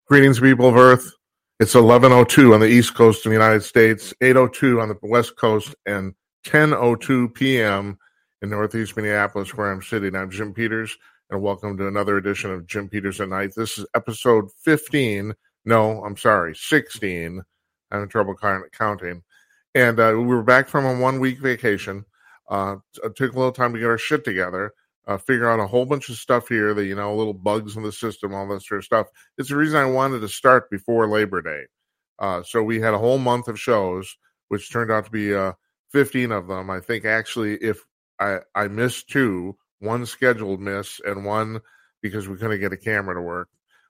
Greetings, people of Earth. It's 11:02 on the East Coast of the United States, 8:02 on the West Coast, and 10:02 p.m. in Northeast Minneapolis, where I'm sitting. I'm Jim Peters, and welcome to another edition of Jim Peters at Night. This is episode 15. No, I'm sorry, 16. I'm in trouble counting. And we were back from a 1-week vacation. It took a little time to get our shit together. Figure out a whole bunch of stuff here that, little bugs in the system, all that sort of stuff. It's the reason I wanted to start before Labor Day. So we had a whole month of shows, which turned out to be 15 of them. I think actually if I missed 2, one scheduled miss and one because we couldn't get a camera to work.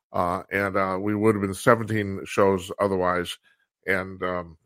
And we would have been 17 shows otherwise. And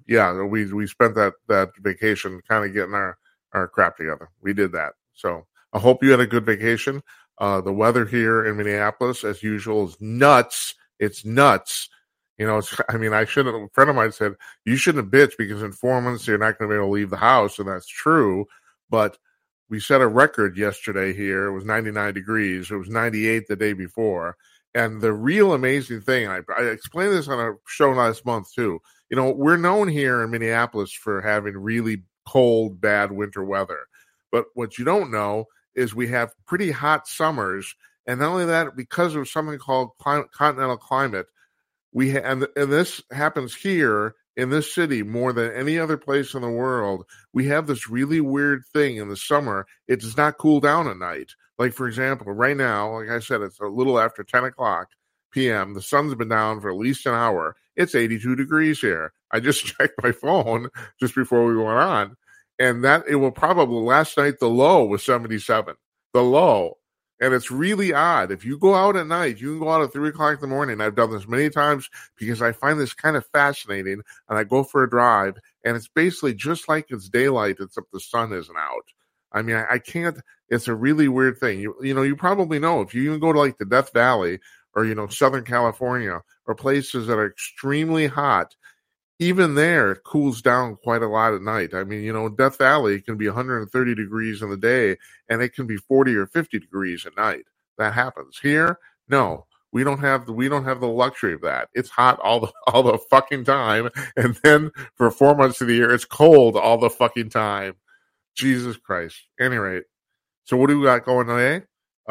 we spent that vacation kind of getting our crap together. We did that. So I hope you had a good vacation. The weather here in Minneapolis, as usual, is nuts. It's nuts. A friend of mine said, you shouldn't bitch because in 4 months you're not going to be able to leave the house. And that's true. But we set a record yesterday here. It was 99 degrees. It was 98 the day before. And the real amazing thing, I explained this on a show last month too. We're known here in Minneapolis for having really cold, bad winter weather. But what you don't know is we have pretty hot summers, and not only that, because of something called continental climate, and this happens here in this city more than any other place in the world. We have this really weird thing in the summer. It does not cool down at night. Like, for example, right now, like I said, it's a little after 10 o'clock p.m. The sun's been down for at least an hour. It's 82 degrees here. I just checked my phone just before we went on. And that it will probably last night, the low was 77, the low. And it's really odd. If you go out at night, you can go out at 3 o'clock in the morning. I've done this many times because I find this kind of fascinating. And I go for a drive and it's basically just like it's daylight, except the sun isn't out. I mean, I can't, it's a really weird thing. You probably know if you even go to like the Death Valley or, Southern California or places that are extremely hot, even there, it cools down quite a lot at night. I mean, Death Valley can be 130 degrees in the day, and it can be 40 or 50 degrees at night. That happens. Here, no, we don't have the luxury of that. It's hot all the fucking time, and then for 4 months of the year, it's cold all the fucking time. Jesus Christ. At any rate, so what do we got going today?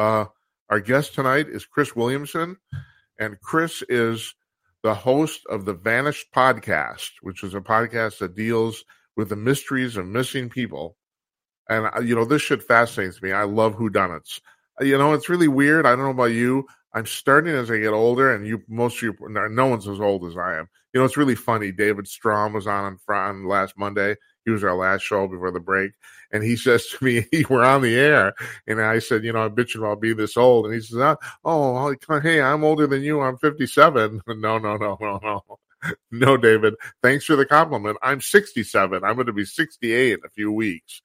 Our guest tonight is Chris Williamson, and Chris is the host of the Vanished Podcast, which is a podcast that deals with the mysteries of missing people. And, this shit fascinates me. I love whodunits. It's really weird. I don't know about you. I'm starting as I get older, and no one's as old as I am. It's really funny. David Strom was on last Monday. He was our last show before the break. And he says to me, we're on the air. And I said, I'm bitching about being this old. And he says, hey, I'm older than you. I'm 57. No. No, David. Thanks for the compliment. I'm 67. I'm going to be 68 in a few weeks.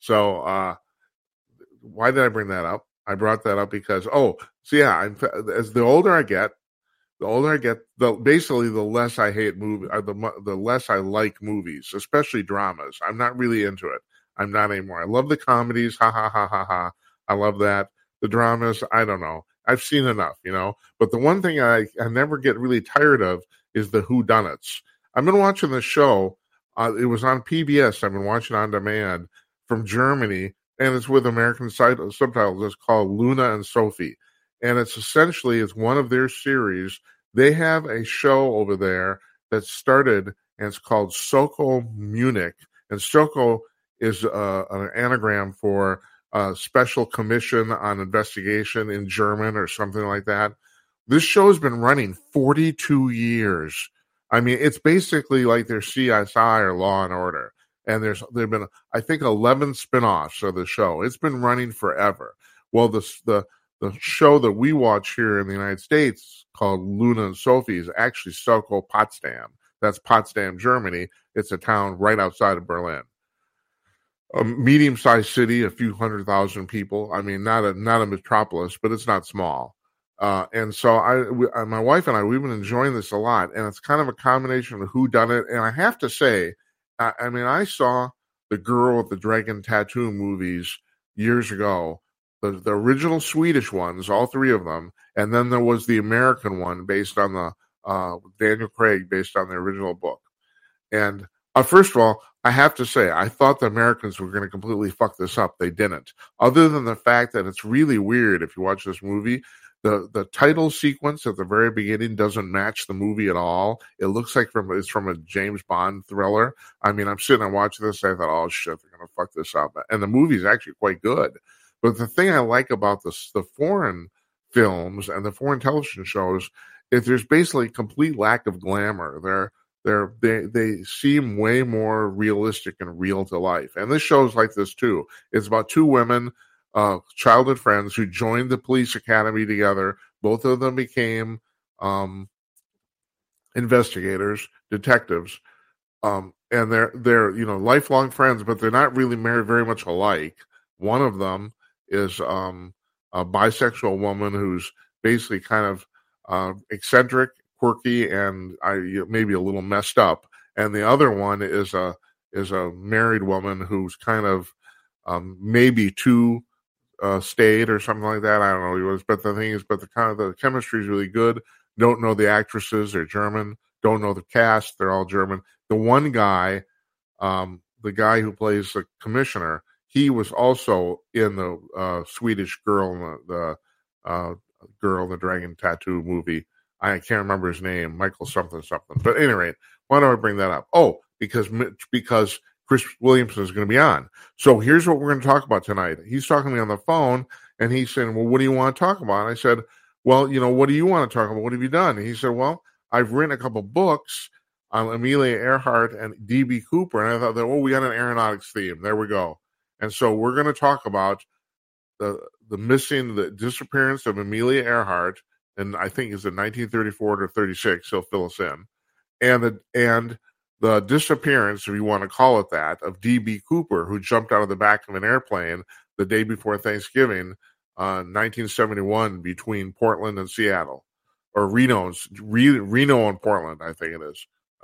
So why did I bring that up? I brought that up because, as the older I get, basically the less I hate movies, the less I like movies, especially dramas. I'm not really into it. I'm not anymore. I love the comedies. Ha, ha, ha, ha, ha. I love that. The dramas, I don't know. I've seen enough, But the one thing I never get really tired of is the whodunits. I've been watching this show. It was on PBS. I've been watching on demand from Germany, and it's with American subtitles. It's called Luna and Sophie. And it's one of their series. They have a show over there that started, and it's called Soko Munich. And Soko is an anagram for Special Commission on Investigation in German or something like that. This show has been running 42 years. I mean, it's basically like their CSI or Law and Order. And there've been, I think, 11 spinoffs of the show. It's been running forever. Well, the show that we watch here in the United States called Luna and Sophie is actually Soko Potsdam. That's Potsdam, Germany. It's a town right outside of Berlin. A medium-sized city, a few 100,000 people. I mean, not a metropolis, but it's not small. And so my wife and I, we've been enjoying this a lot. And it's kind of a combination of whodunit. And I have to say, I saw the Girl with the Dragon Tattoo movies years ago. The original Swedish ones, all 3 of them. And then there was the American one based on the Daniel Craig, based on the original book. And first of all, I have to say, I thought the Americans were going to completely fuck this up. They didn't. Other than the fact that it's really weird if you watch this movie. The title sequence at the very beginning doesn't match the movie at all. It looks like it's from a James Bond thriller. I mean, I'm sitting and watching this, and I thought, oh shit, they're going to fuck this up. And the movie is actually quite good. But the thing I like about the foreign films and the foreign television shows is there's basically a complete lack of glamour. They seem way more realistic and real to life. And this show's like this too. It's about two women, childhood friends, who joined the police academy together. Both of them became investigators, detectives, and they're lifelong friends, but they're not really very much alike. One of them is a bisexual woman who's basically kind of eccentric, quirky, and maybe a little messed up. And the other one is a married woman who's kind of maybe too staid or something like that. I don't know. But the thing is, the chemistry is really good. Don't know the actresses; they're German. Don't know the cast; they're all German. The one guy, the guy who plays the commissioner, he was also in the Swedish Girl, the Girl in the Dragon Tattoo movie. I can't remember his name, Michael something. But at any rate, why do I bring that up? Oh, because Chris Williamson is going to be on. So here's what we're going to talk about tonight. He's talking to me on the phone, and he's saying, well, what do you want to talk about? And I said, well, what do you want to talk about? What have you done? And he said, well, I've written a couple books on Amelia Earhart and D.B. Cooper. And I thought that, we got an aeronautics theme. There we go. And so we're going to talk about the disappearance of Amelia Earhart, and I think it's in 1934 to 36. He'll fill us in, and the disappearance, if you want to call it that, of D.B. Cooper, who jumped out of the back of an airplane the day before Thanksgiving, 1971, between Portland and Seattle, or Reno and Portland, I think it is.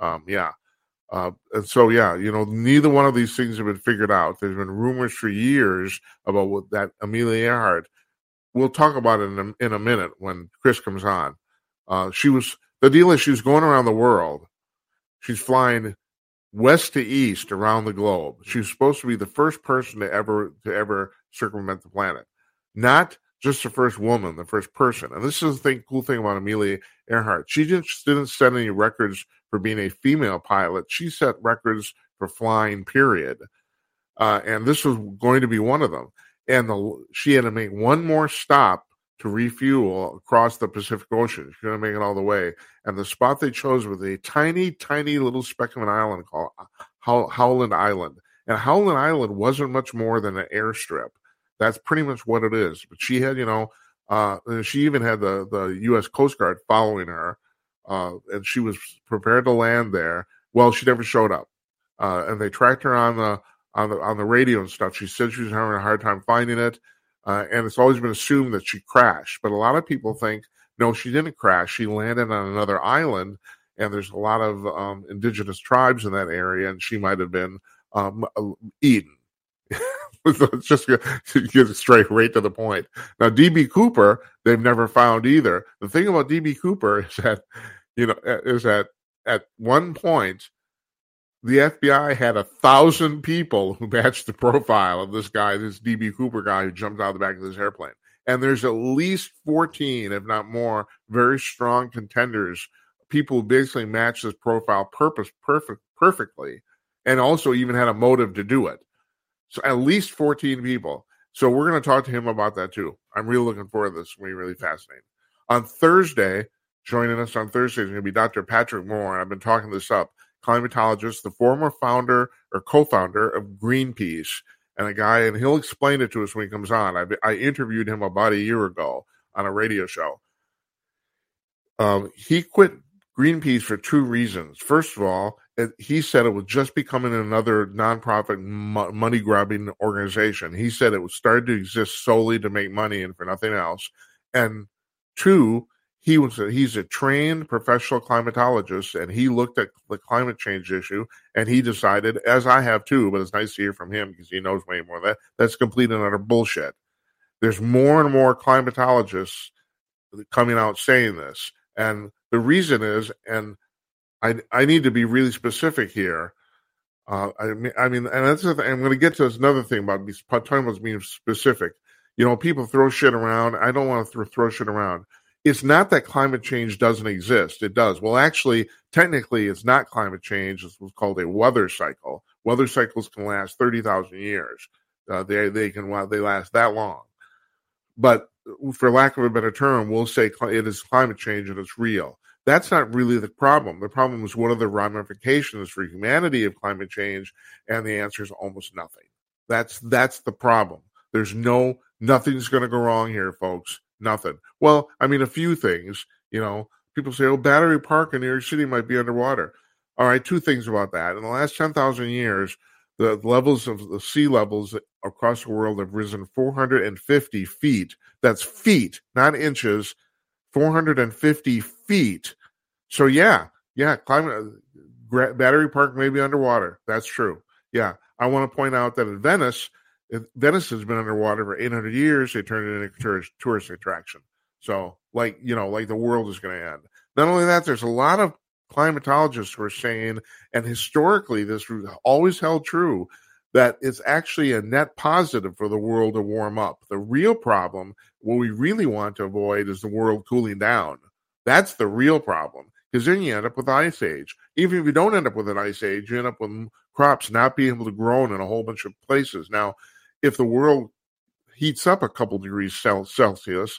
And so, neither one of these things have been figured out. There's been rumors for years about that Amelia Earhart. We'll talk about it in a minute when Chris comes on. She was going around the world. She's flying west to east around the globe. She was supposed to be the first person to ever circumvent the planet. Not just the first woman, the first person. And this is the cool thing about Amelia Earhart. She didn't set any records for being a female pilot. She set records for flying, period. And this was going to be one of them. And she had to make one more stop to refuel across the Pacific Ocean. She's going to make it all the way. And the spot they chose was a tiny, tiny little speck of an island called Howland Island. And Howland Island wasn't much more than an airstrip. That's pretty much what it is. But she had, she even had the U.S. Coast Guard following her, and she was prepared to land there. Well, she never showed up, and they tracked her on the radio and stuff. She said she was having a hard time finding it, and it's always been assumed that she crashed. But a lot of people think, no, she didn't crash. She landed on another island, and there's a lot of indigenous tribes in that area, and she might have been eaten. Let's just get straight right to the point. Now, D.B. Cooper, they've never found either. The thing about D.B. Cooper is that at one point, the FBI had 1,000 people who matched the profile of this guy, this D.B. Cooper guy who jumped out of the back of this airplane. And there's at least 14, if not more, very strong contenders, people who basically match this profile perfectly, and also even had a motive to do it. So at least 14 people. So we're going to talk to him about that too. I'm really looking forward to this. It's going to be really fascinating. On Thursday, joining us on Thursday is going to be Dr. Patrick Moore. I've been talking this up. Climatologist, the former founder or co-founder of Greenpeace, and he'll explain it to us when he comes on. I interviewed him about a year ago on a radio show. He quit Greenpeace for two reasons. First of all, he said it was just becoming another nonprofit money-grabbing organization. He said it was started to exist solely to make money and for nothing else. And two, he's a trained professional climatologist, and he looked at the climate change issue, and he decided, as I have too, but it's nice to hear from him because he knows way more of that, that's complete and utter bullshit. There's more and more climatologists coming out saying this, and The reason is, and I need to be really specific here. I mean, and that's the thing. I'm going to get to another thing about talking about being specific. People throw shit around. I don't want to throw shit around. It's not that climate change doesn't exist. It does. Well, actually, technically, it's not climate change. It's what's called a weather cycle. Weather cycles can last 30,000 years. They last that long. But for lack of a better term, we'll say it is climate change and it's real. That's not really the problem. The problem is, what are the ramifications for humanity of climate change? And the answer is almost nothing. That's the problem. There's nothing's going to go wrong here, folks. Nothing. Well, I mean, a few things. People say, oh, Battery Park in New York City might be underwater. All right, two things about that. In the last 10,000 years, the levels of the sea levels across the world have risen 450 feet. That's feet, not inches. 450 feet. So yeah, Battery Park may be underwater. That's true. Yeah, I want to point out that in Venice has been underwater for 800 years. They turned it into a tourist attraction. So like the world is going to end. Not only that, there's a lot of climatologists who are saying, and historically this always held true, that it's actually a net positive for the world to warm up. The real problem, what we really want to avoid, is the world cooling down. That's the real problem, because then you end up with ice age. Even if you don't end up with an ice age, you end up with crops not being able to grow in a whole bunch of places. Now, if the world heats up a couple degrees Celsius,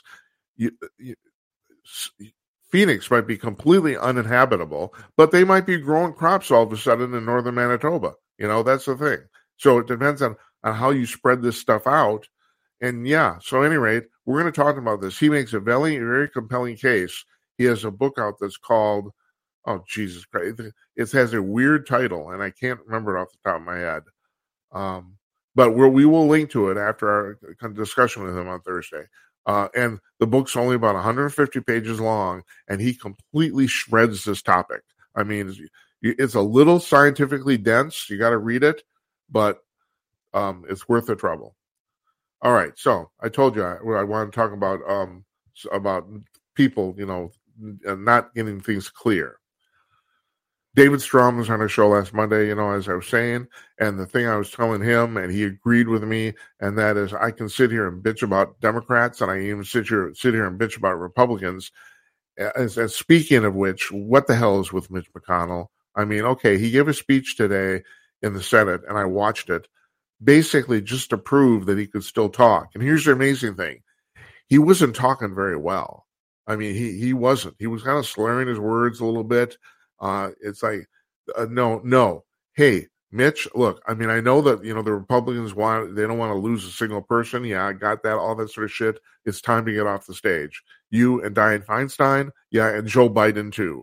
Phoenix might be completely uninhabitable, but they might be growing crops all of a sudden in northern Manitoba. That's the thing. So it depends on how you spread this stuff out. And yeah, so at any rate, we're going to talk about this. He makes a very, very compelling case. He has a book out that's called, oh, Jesus Christ. It has a weird title, and I can't remember it off the top of my head. But we will link to it after our discussion with him on Thursday. And the book's only about 150 pages long, and he completely shreds this topic. I mean, it's a little scientifically dense. You got to read it, but it's worth the trouble. All right, so I told you I want to talk about people, not getting things clear. David Strom was on our show last Monday, as I was saying, and the thing I was telling him, and he agreed with me, and that is, I can sit here and bitch about Democrats, and I even sit here and bitch about Republicans. And speaking of which, what the hell is with Mitch McConnell? I mean, okay, he gave a speech today in the Senate, and I watched it, basically just to prove that he could still talk. And here's the amazing thing. He wasn't talking very well. I mean, he wasn't. He was kind of slurring his words a little bit. It's like, no. Hey, Mitch, look, I mean, I know that, the Republicans they don't want to lose a single person. Yeah, I got that, all that sort of shit. It's time to get off the stage. You and Dianne Feinstein, yeah, and Joe Biden too.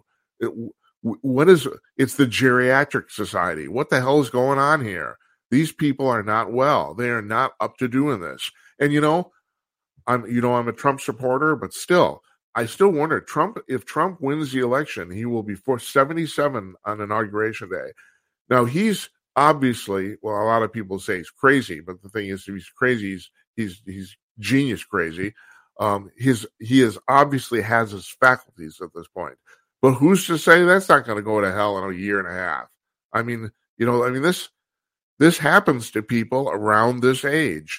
It's the geriatric society. What the hell is going on here? These people are not well. They are not up to doing this. And I'm a Trump supporter, but still, I still wonder, if Trump wins the election, he will be 77 on Inauguration Day. Now, he's obviously, well, a lot of people say he's crazy, but the thing is, if he's crazy, he's genius crazy. He obviously has his faculties at this point. But who's to say that's not going to go to hell in a year and a half? I mean, this happens to people around this age.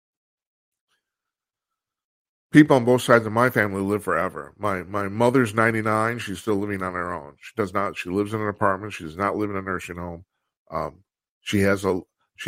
People on both sides of my family live forever. My mother's 99. She's still living on her own. She lives in an apartment. She does not live in a nursing home. She has a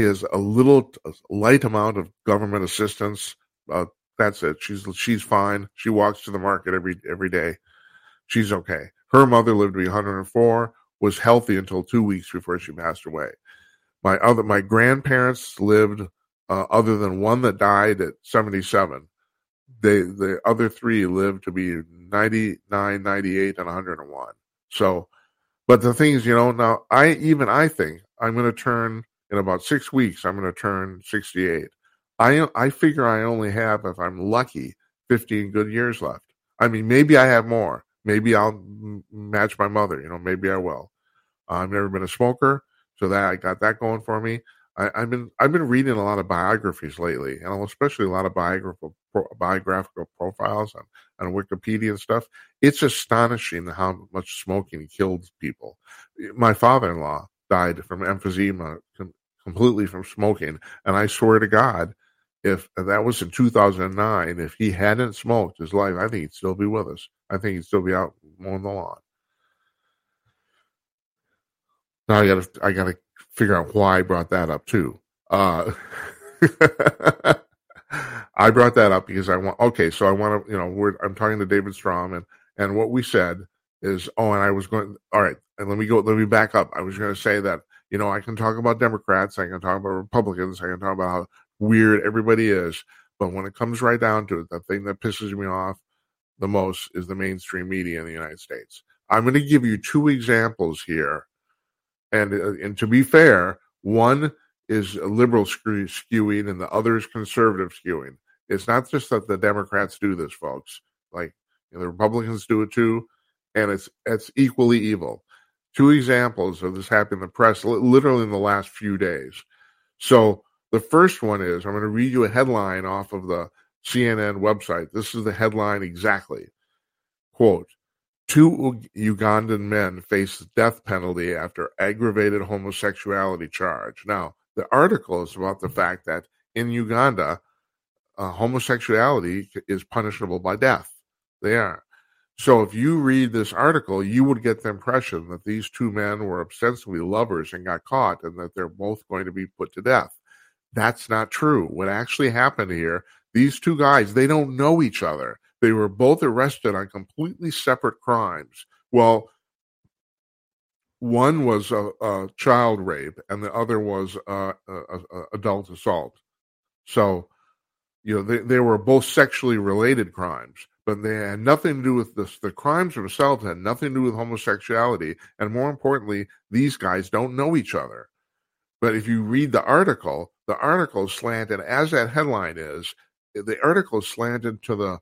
light amount of government assistance. That's it. She's fine. She walks to the market every day. She's okay. Her mother lived to be 104, was healthy until 2 weeks before she passed away. My grandparents lived, other than one that died at 77. The other three lived to be 99, 98, and 101. So, but the thing is, now I think I'm going to turn, in about 6 weeks, I'm going to turn 68. I figure I only have, if I'm lucky, 15 good years left. I mean, maybe I have more. Maybe I'll match my mother. Maybe I will. I've never been a smoker, so that I got that going for me. I've been reading a lot of biographies lately, and especially a lot of biographical profiles on Wikipedia and stuff. It's astonishing how much smoking killed people. My father-in-law died from emphysema completely from smoking, and I swear to God, if that was in 2009, if he hadn't smoked his life, I think he'd still be with us. I think he'd still be out mowing the lawn. Now I gotta figure out why I brought that up too. I brought that up because I want to, I'm talking to David Strom, and what we said is, and I was going, all right, and let me back up. I was going to say that, I can talk about Democrats, I can talk about Republicans, I can talk about how weird everybody is, but when it comes right down to it, the thing that pisses me off the most is the mainstream media in the United States. I'm going to give you two examples here. And to be fair, one is liberal skewing and the other is conservative skewing. It's not just that the Democrats do this, folks. Like, the Republicans do it too, and it's equally evil. Two examples of this happening in the press literally in the last few days. So the first one is, I'm going to read you a headline off of the CNN website. This is the headline exactly. Quote, 2 Ugandan men face death penalty after aggravated homosexuality charge. Now, the article is about the fact that in Uganda, homosexuality is punishable by death. They are. So if you read this article, you would get the impression that these two men were ostensibly lovers and got caught and that they're both going to be put to death. That's not true. What actually happened here, these two guys, they don't know each other. They were both arrested on completely separate crimes. Well, one was a child rape, and the other was adult assault. So, they were both sexually related crimes, but they had nothing to do with this. The crimes themselves had nothing to do with homosexuality, and more importantly, these guys don't know each other. But if you read the article is slanted, as that headline is, the article is slanted to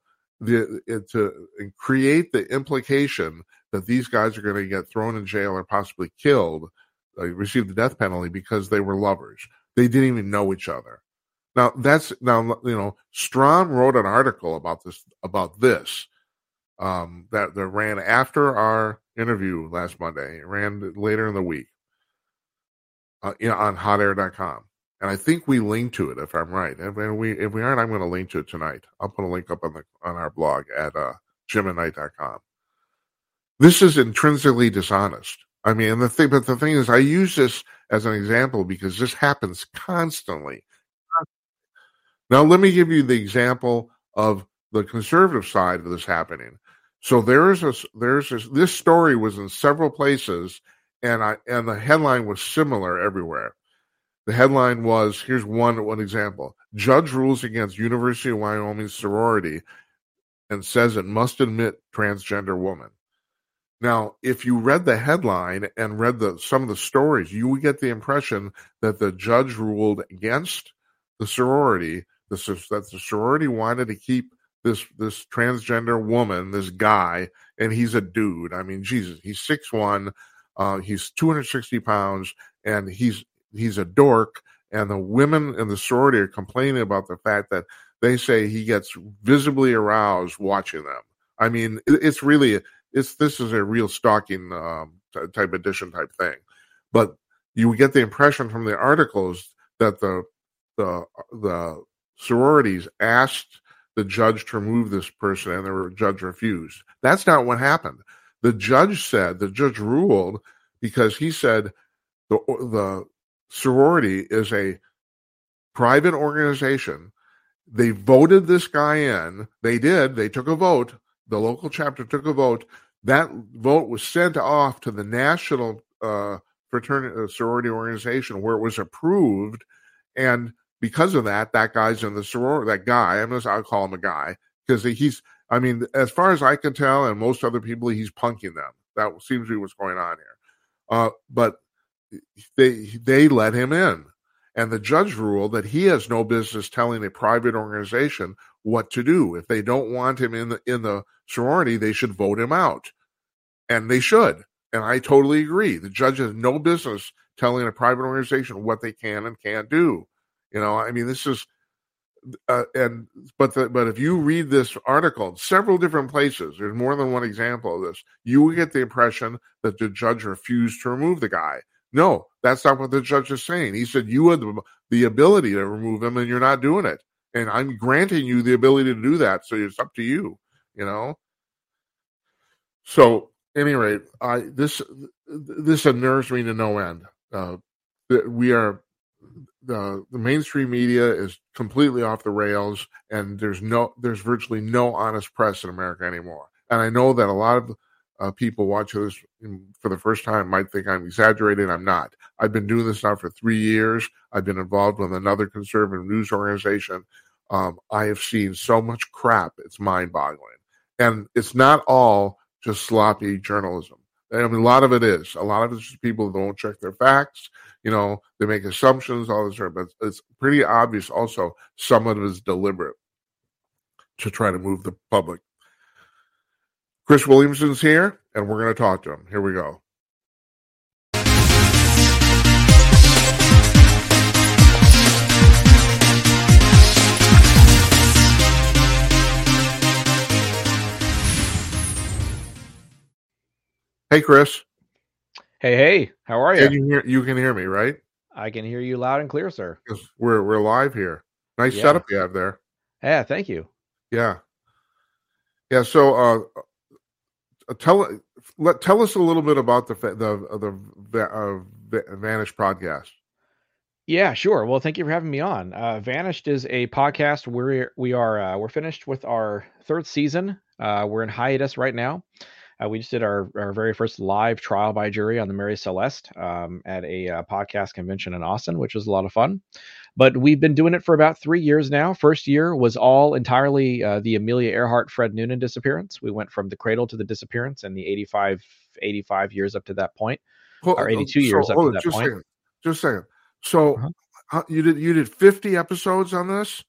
to create the implication that these guys are going to get thrown in jail or possibly killed, receive the death penalty because they were lovers. They didn't even know each other. Now Strom wrote an article about this that ran after our interview last Monday. It ran later in the week on hotair.com. And I think we linked to it, if I'm right. If we aren't, I'm going to link to it tonight. I'll put a link up on our blog at jimatnight.com. This is intrinsically dishonest. I mean, the thing is, I use this as an example because this happens constantly. Now, let me give you the example of the conservative side of this happening. So this story was in several places, and the headline was similar everywhere. The headline was, here's one example. Judge rules against University of Wyoming sorority and says it must admit transgender woman. Now, if you read the headline and read some of the stories, you would get the impression that the judge ruled against the sorority, that the sorority wanted to keep this transgender woman, this guy, and he's a dude. I mean, Jesus, he's 6'1", he's 260 pounds, and he's a dork, and the women in the sorority are complaining about the fact that they say he gets visibly aroused watching them. I mean, this is a real stalking type edition type thing. But you get the impression from the articles that the sororities asked the judge to remove this person, and the judge refused. That's not what happened. The judge ruled because he said the sorority is a private organization. They voted this guy in. They took a vote. The local chapter took a vote. That vote was sent off to the national sorority organization where it was approved. And because of that guy's in the sorority. That guy, I'll call him a guy, because as far as I can tell, and most other people, he's punking them. That seems to be what's going on here. But they let him in, and the judge ruled that he has no business telling a private organization what to do. If they don't want him in the sorority, they should vote him out, and they should. And I totally agree. The judge has no business telling a private organization what they can and can't do. I mean, this is, but if you read this article in several different places, there's more than one example of this, you will get the impression that the judge refused to remove the guy. No, that's not what the judge is saying. He said you had the ability to remove him and you're not doing it. And I'm granting you the ability to do that. So it's up to you, So at any rate, this unnerves me to no end. The mainstream media is completely off the rails, and there's virtually no honest press in America anymore. And I know that a lot of people watching this for the first time might think I'm exaggerating. I'm not. I've been doing this now for 3 years. I've been involved with another conservative news organization. I have seen so much crap. It's mind-boggling. And it's not all just sloppy journalism. I mean, a lot of it is. A lot of it's just people who don't check their facts. They make assumptions, all this sort. But it's pretty obvious also some of it is deliberate to try to move the public. Chris Williamson's here, and we're going to talk to him. Here we go. Hey, Chris. Hey, how are you? You can hear me, right? I can hear you loud and clear, sir. We're live here. Nice setup you have there. Yeah, thank you. Yeah. So, tell us a little bit about the Vanished podcast. Yeah, sure. Well, thank you for having me on. Vanished is a podcast where we're finished with our third season. We're in hiatus right now. We just did our very first live trial by jury on the Mary Celeste at a podcast convention in Austin, which was a lot of fun. But we've been doing it for about 3 years now. First year was all entirely the Amelia Earhart, Fred Noonan disappearance. We went from the cradle to the disappearance in the 85 years up to that point, or 82 years up to that point. Just a second. So you did 50 episodes on this?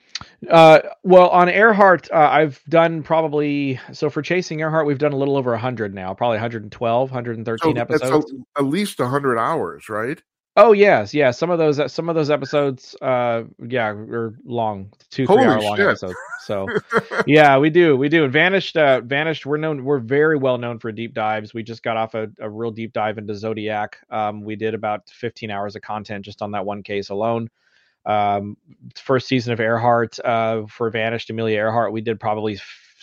Well, on Earhart, I've done for Chasing Earhart, we've done a little over 100 now, probably 112, 113 episodes. That's at least 100 hours, right? Oh yes. Some of those episodes, are long, 2-3 hour long episodes. So yeah, we do. And Vanished, we're very well known for deep dives. We just got off a real deep dive into Zodiac. We did about 15 hours of content just on that one case alone. First season of Earhart, for Vanished Amelia Earhart, we did probably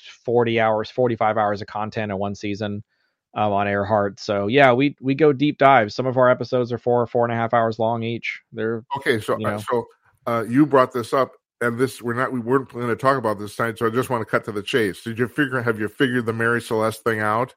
45 hours of content in one season on Earhart. So yeah, we go deep dives. Some of our episodes are 4.5 hours long each. They're okay. So you brought this up, and we weren't going to talk about this tonight. So I just want to cut to the chase. Have you figured the Mary Celeste thing out?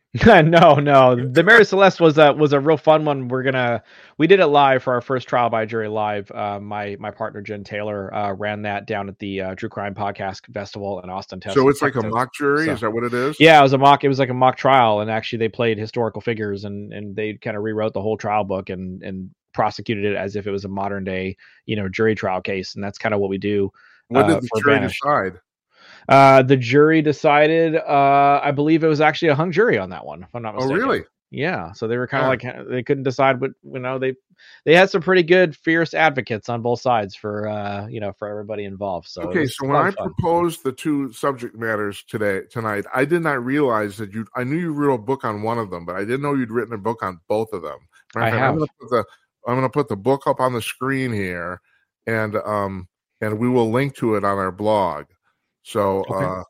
No. The Mary Celeste was a real fun one. We did it live for our first trial by jury live. My partner Jen Taylor ran that down at the True Crime Podcast Festival in Austin, Texas. So it's like a mock jury. Is that what it is? Yeah, it was like a mock trial, and actually they played historical figures and they kind of rewrote the whole trial book and prosecuted it as if it was a modern day, jury trial case, and that's kind of what we do. What did the jury decide? The jury decided, I believe it was actually a hung jury on that one, if I'm not mistaken. Oh, really? Yeah. So they were kind of like, they couldn't decide, but they had some pretty good, fierce advocates on both sides for everybody involved. So okay. So when I proposed the two subject matters tonight, I did not realize that I knew you wrote a book on one of them, but I didn't know you'd written a book on both of them. I have. I'm going to put the book up on the screen here, and we will link to it on our blog. So, okay.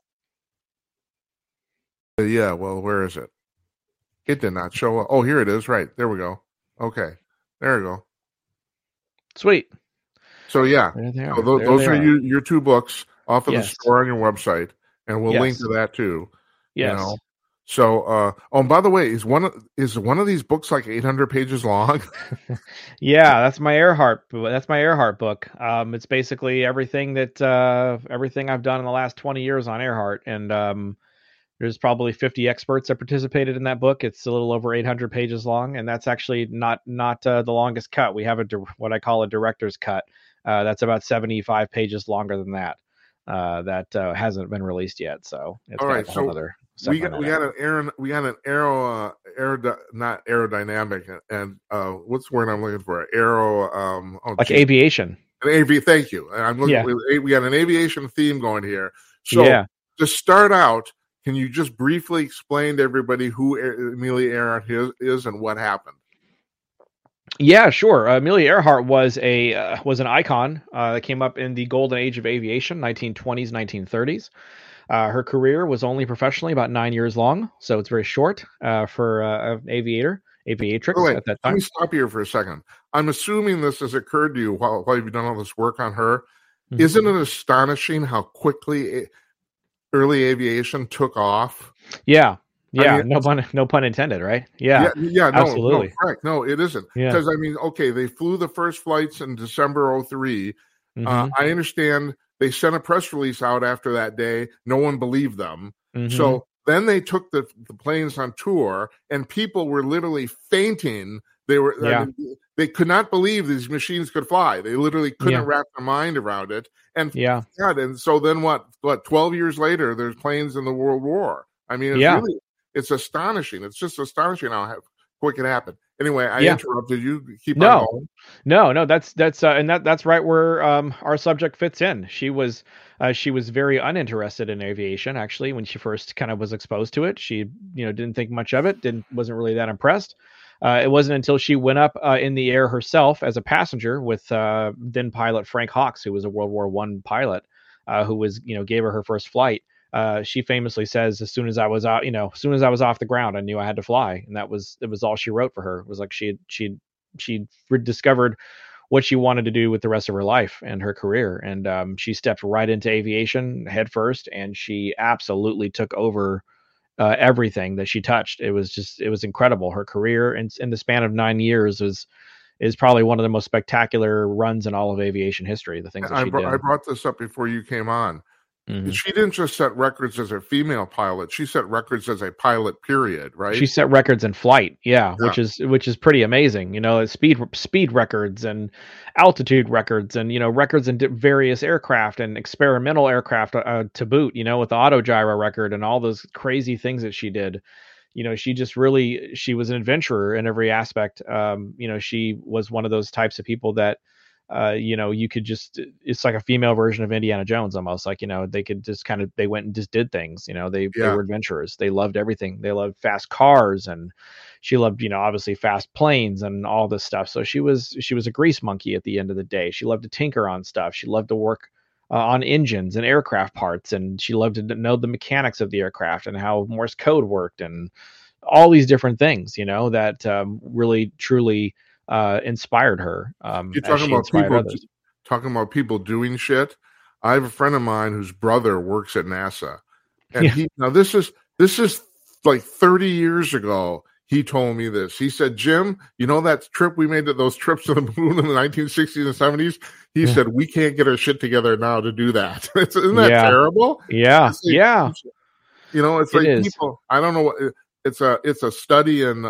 Yeah, well, where is it? It did not show up. Oh, here it is. Right. There we go. Okay. There we go. Sweet. So, yeah. So those are your two books off of the store on your website, and we'll link to that too. Yes. So, and by the way, is one of these books like 800 pages long? Yeah, that's my Earhart book. It's basically everything I've done in the last 20 years on Earhart, and there's probably 50 experts that participated in that book. It's a little over 800 pages long, and that's actually not the longest cut. We have what I call a director's cut. That's about 75 pages longer than that. That hasn't been released yet. So it's all right. So we got an not aerodynamic and what's the word I'm looking for? Aviation. Thank you. I'm looking. We got an aviation theme going here. So to start out, can you just briefly explain to everybody who Amelia Earhart is and what happened? Yeah, sure. Amelia Earhart was an icon that came up in the golden age of aviation, 1920s, 1930s. Her career was only professionally about 9 years long, so it's very short for an aviatrix at that time. Let me stop here for a second. I'm assuming this has occurred to you while you've done all this work on her. Mm-hmm. Isn't it astonishing how quickly early aviation took off? Yeah. Yeah, I mean, no pun intended, right? Yeah, absolutely. No, correct. No, it isn't. Because, I mean, okay, they flew the first flights in December 2003. Mm-hmm. I understand they sent a press release out after that day. No one believed them. Mm-hmm. So then they took the planes on tour, and people were literally fainting. They were, I mean, they could not believe these machines could fly. They literally couldn't wrap their mind around it. And and so then what? 12 years later, there's planes in the World War. I mean, it's astonishing. It's just astonishing how quick it happened. Anyway, I interrupted you. Keep on going. No. That's right where our subject fits in. She was very uninterested in aviation. Actually, when she first kind of was exposed to it, she didn't think much of it. Wasn't really that impressed. It wasn't until she went up in the air herself as a passenger with then pilot Frank Hawks, who was a World War I pilot, who gave her first flight. She famously says, as soon as I was out, as soon as I was off the ground, I knew I had to fly. And it was all she wrote for her. It was like she discovered what she wanted to do with the rest of her life and her career. And she stepped right into aviation head first, and she absolutely took over everything that she touched. It was incredible. Her career in the span of 9 years is probably one of the most spectacular runs in all of aviation history. The things that she did. I brought this up before you came on. Mm-hmm. She didn't just set records as a female pilot. She set records as a pilot, period, right? She set records in flight, which is pretty amazing. Speed records and altitude records and, records in various aircraft and experimental aircraft to boot, with the autogyro record and all those crazy things that she did. She was an adventurer in every aspect. She was one of those types of people that, you could it's like a female version of Indiana Jones almost. Like, they could just they went and just did things. They were adventurers. They loved everything. They loved fast cars, and she loved, obviously fast planes and all this stuff. So she was a grease monkey at the end of the day. She loved to tinker on stuff. She loved to work on engines and aircraft parts, and she loved to know the mechanics of the aircraft and how Morse code worked and all these different things, that really truly inspired her. You're talking about people doing shit. I have a friend of mine whose brother works at NASA, and this is like 30 years ago. He told me this. He said, "Jim, that trip we made, those trips to the moon in the 1960s and 70s." He said, "We can't get our shit together now to do that." Isn't that terrible? Yeah, it's like people. I don't know what it's a study in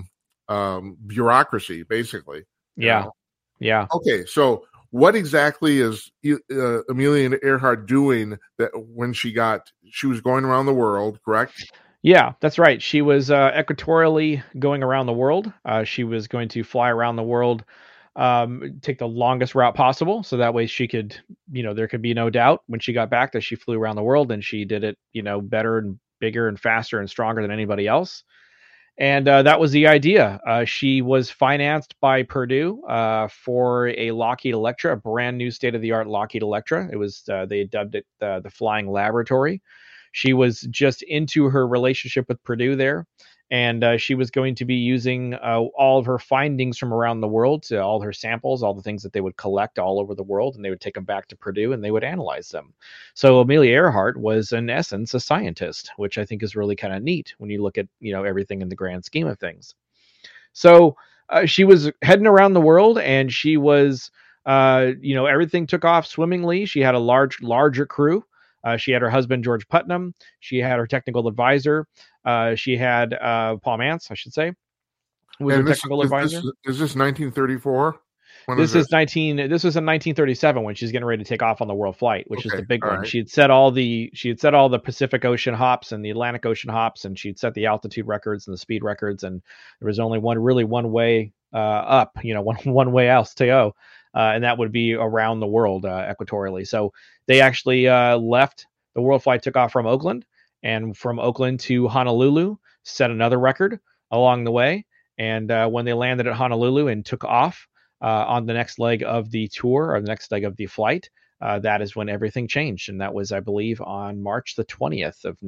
bureaucracy, basically. Yeah. Okay, so what exactly is Amelia Earhart doing that when she was going around the world, correct? Yeah, that's right. She was equatorially going around the world. She was going to fly around the world, take the longest route possible, so that way she could, there could be no doubt when she got back that she flew around the world, and she did it, better and bigger and faster and stronger than anybody else. And that was the idea. She was financed by Purdue for a Lockheed Electra, a brand new state-of-the-art Lockheed Electra. It was they dubbed it the Flying Laboratory. She was just into her relationship with Purdue there, and she was going to be using all of her findings from around the world, all her samples, all the things that they would collect all over the world, and they would take them back to Purdue and they would analyze them. So Amelia Earhart was, in essence, a scientist, which I think is really kind of neat when you look at everything in the grand scheme of things. So she was heading around the world, and she was, everything took off swimmingly. She had a larger crew. She had her husband, George Putnam. She had her technical advisor. She had Paul Mantz, I should say, was her technical advisor. Is this 1934? This was in 1937 when she's getting ready to take off on the world flight, which is the big one. Right. She had set all the Pacific Ocean hops and the Atlantic Ocean hops, and she'd set the altitude records and the speed records, and there was only one way up, one way else to go, and that would be around the world equatorially. So they actually left. The world flight took off from Oakland, and from Oakland to Honolulu, set another record along the way. And when they landed at Honolulu and took off on the next leg of the tour, or the next leg of the flight, that is when everything changed. And that was, I believe, on March the 20th of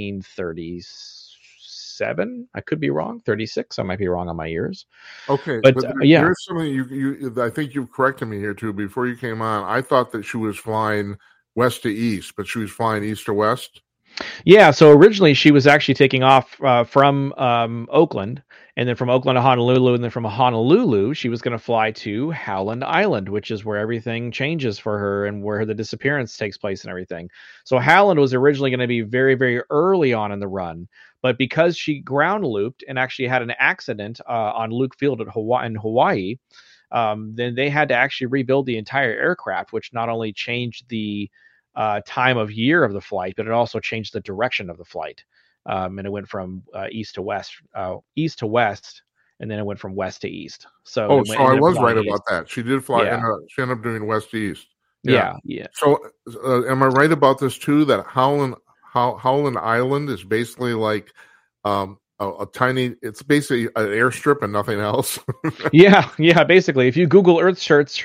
1937. I could be wrong. 36. I might be wrong on my years. Okay. But there's something you I think you've corrected me here too. Before you came on, I thought that she was flying west to east, but she was flying east to west. Yeah, so originally she was actually taking off from Oakland, and then from Oakland to Honolulu, and then from Honolulu she was going to fly to Howland Island, which is where everything changes for her and where the disappearance takes place and everything. So Howland was originally going to be very, very early on in the run, but because she ground looped and actually had an accident on Luke Field in Hawaii, then they had to actually rebuild the entire aircraft, which not only changed the time of year of the flight, but it also changed the direction of the flight. And it went from east to west, and then it went from west to east. So I was right about that. She did fly. Yeah. She ended up doing west to east. Yeah. So am I right about this too? That Howland Island is basically like a tiny, it's basically an airstrip and nothing else. yeah, basically. If you Google Earth search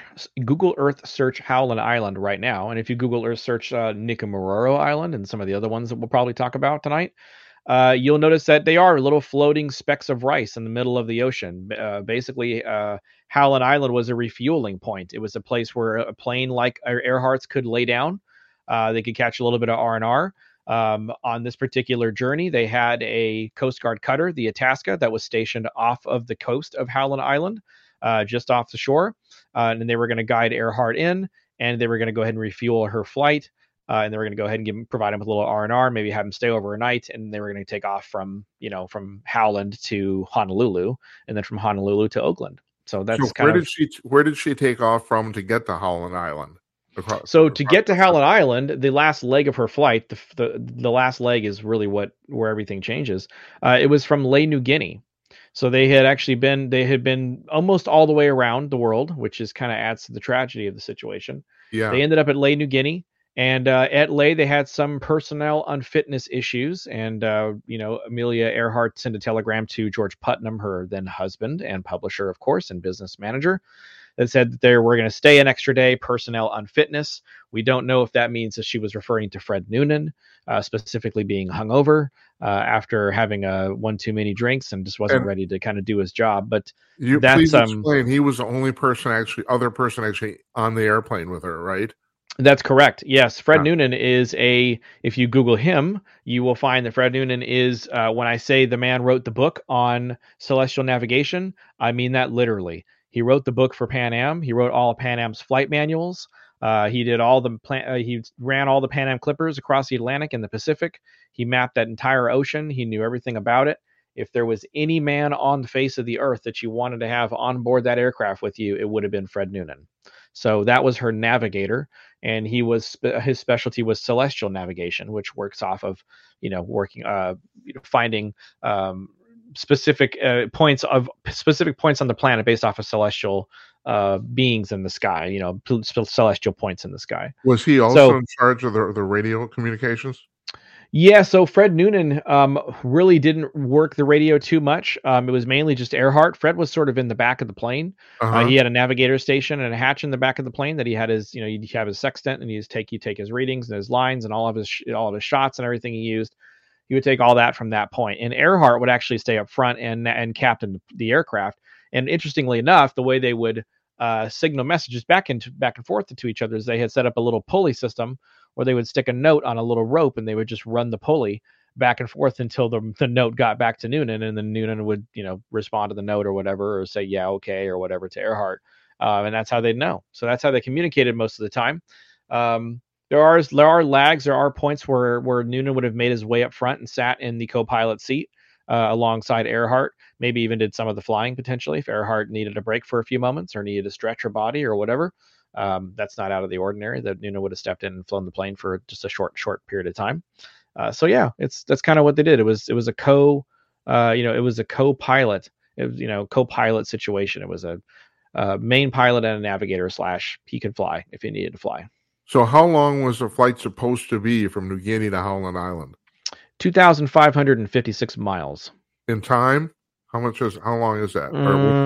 Howland Island right now, and if you Google Earth search Nikamororo Island and some of the other ones that we'll probably talk about tonight, you'll notice that they are little floating specks of rice in the middle of the ocean. Basically, Howland Island was a refueling point. It was a place where a plane like Earhart's could lay down. They could catch a little bit of R&R. On this particular journey, they had a Coast Guard cutter, the Itasca, that was stationed off of the coast of Howland Island, just off the shore. And they were going to guide Earhart in, and they were going to go ahead and refuel her flight. And they were going to go ahead and provide him with a little R&R, maybe have him stay overnight. And they were going to take off from Howland to Honolulu, and then from Honolulu to Oakland. So that's where did she take off from to get to Howland Island? To get to Howland Island, the last leg of her flight, the last leg is really where everything changes. It was from Lae, New Guinea. So they had been almost all the way around the world, which is kind of adds to the tragedy of the situation. Yeah. They ended up at Lae, New Guinea. And at Lae, they had some personnel unfitness issues. And, Amelia Earhart sent a telegram to George Putnam, her then husband and publisher, of course, and business manager, that said that they were going to stay an extra day, personnel unfitness. We don't know if that means that she was referring to Fred Noonan, specifically being hungover after having one too many drinks and just wasn't ready to kind of do his job. But please explain. He was the only other person actually on the airplane with her, right? That's correct. Yes. Fred Noonan is if you Google him, you will find that Fred Noonan is, when I say the man wrote the book on celestial navigation, I mean that literally. He wrote the book for Pan Am. He wrote all of Pan Am's flight manuals. He did he ran all the Pan Am clippers across the Atlantic and the Pacific. He mapped that entire ocean. He knew everything about it. If there was any man on the face of the earth that you wanted to have on board that aircraft with you, it would have been Fred Noonan. So that was her navigator, and his specialty was celestial navigation, which works off of, finding specific points on the planet based off of celestial beings in the sky, celestial points in the sky. Was he also in charge of the radio communications? Yeah, so Fred Noonan really didn't work the radio too much. It was mainly just Earhart. Fred was sort of in the back of the plane. He had a navigator station and a hatch in the back of the plane that he had his, he'd have his sextant, and he'd take his readings and his lines and all of his shots and everything he used. He would take all that from that point. And Earhart would actually stay up front and captain the aircraft. And interestingly enough, the way they would signal messages back and forth to each other is they had set up a little pulley system where they would stick a note on a little rope, and they would just run the pulley back and forth until the note got back to Noonan, and then Noonan would, respond to the note or whatever, or say, yeah, okay, or whatever to Earhart. And that's how they'd know. So that's how they communicated most of the time. There are lags. There are points where Noonan would have made his way up front and sat in the co-pilot seat. alongside Earhart. Maybe even did some of the flying potentially if Earhart needed a break for a few moments or needed to stretch her body or whatever. That's not out of the ordinary that Noonan would have stepped in and flown the plane for just a short period of time. So yeah, that's kind of what they did. It was a co-pilot. It was, co-pilot situation. It was a main pilot and a navigator / he could fly if he needed to fly. So how long was the flight supposed to be from New Guinea to Howland Island? 2,556 miles. In time? How long is that?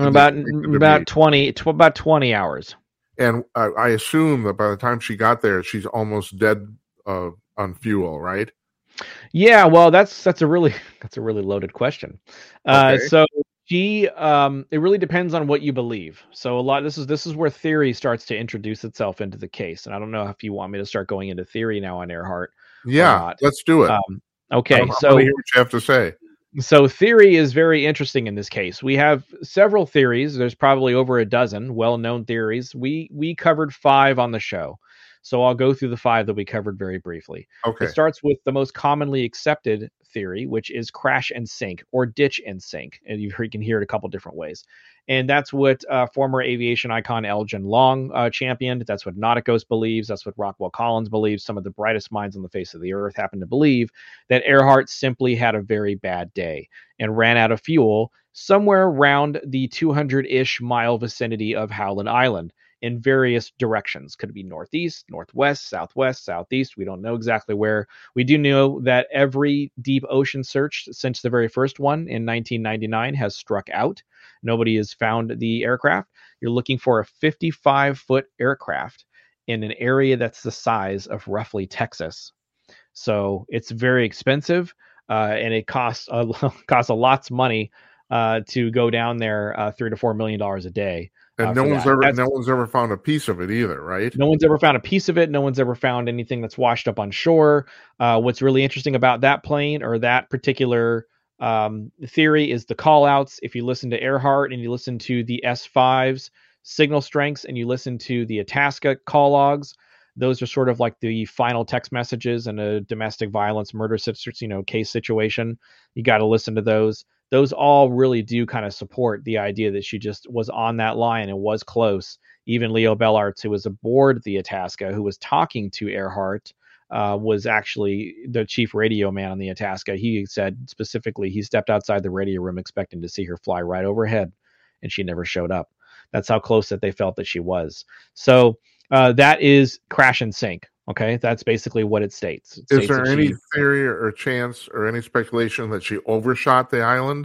About 20 hours. And I assume that by the time she got there, she's almost dead on fuel, right? Yeah, well, that's a really loaded question. Okay. So she it really depends on what you believe. So this is where theory starts to introduce itself into the case. And I don't know if you want me to start going into theory now on Earhart. Yeah, let's do it. Okay, so hear what you have to say. So theory is very interesting in this case. We have several theories. There's probably over a dozen well-known theories. We covered 5 on the show. So I'll go through the 5 that we covered very briefly. Okay. It starts with the most commonly accepted theory, which is crash and sink or ditch and sink. And you can hear it a couple different ways. And that's what former aviation icon Elgin Long championed. That's what Nauticos believes. That's what Rockwell Collins believes. Some of the brightest minds on the face of the earth happen to believe that Earhart simply had a very bad day and ran out of fuel somewhere around the 200-ish mile vicinity of Howland Island in various directions. Could be northeast, northwest, southwest, southeast. We don't know exactly where. We do know that every deep ocean search since the very first one in 1999 has struck out. Nobody has found the aircraft. You're looking for a 55-foot aircraft in an area that's the size of roughly Texas. So it's very expensive, and it costs a lots of money to go down there, $3 to $4 million a day. And no one's ever found a piece of it either, right? No one's ever found a piece of it. No one's ever found anything that's washed up on shore. What's really interesting about that plane or that particular theory is the call outs. If you listen to Earhart and you listen to the S5's signal strengths and you listen to the Itasca call logs, those are sort of like the final text messages in a domestic violence murder case situation. You got to listen to those. Those all really do kind of support the idea that she just was on that line and was close. Even Leo Bellartz, who was aboard the Itasca, who was talking to Earhart, was actually the chief radio man on the Itasca. He said specifically he stepped outside the radio room expecting to see her fly right overhead, and she never showed up. That's how close that they felt that she was. So that is crash and sink. Okay, that's basically what it states. Is there any theory or chance or any speculation that she overshot the island?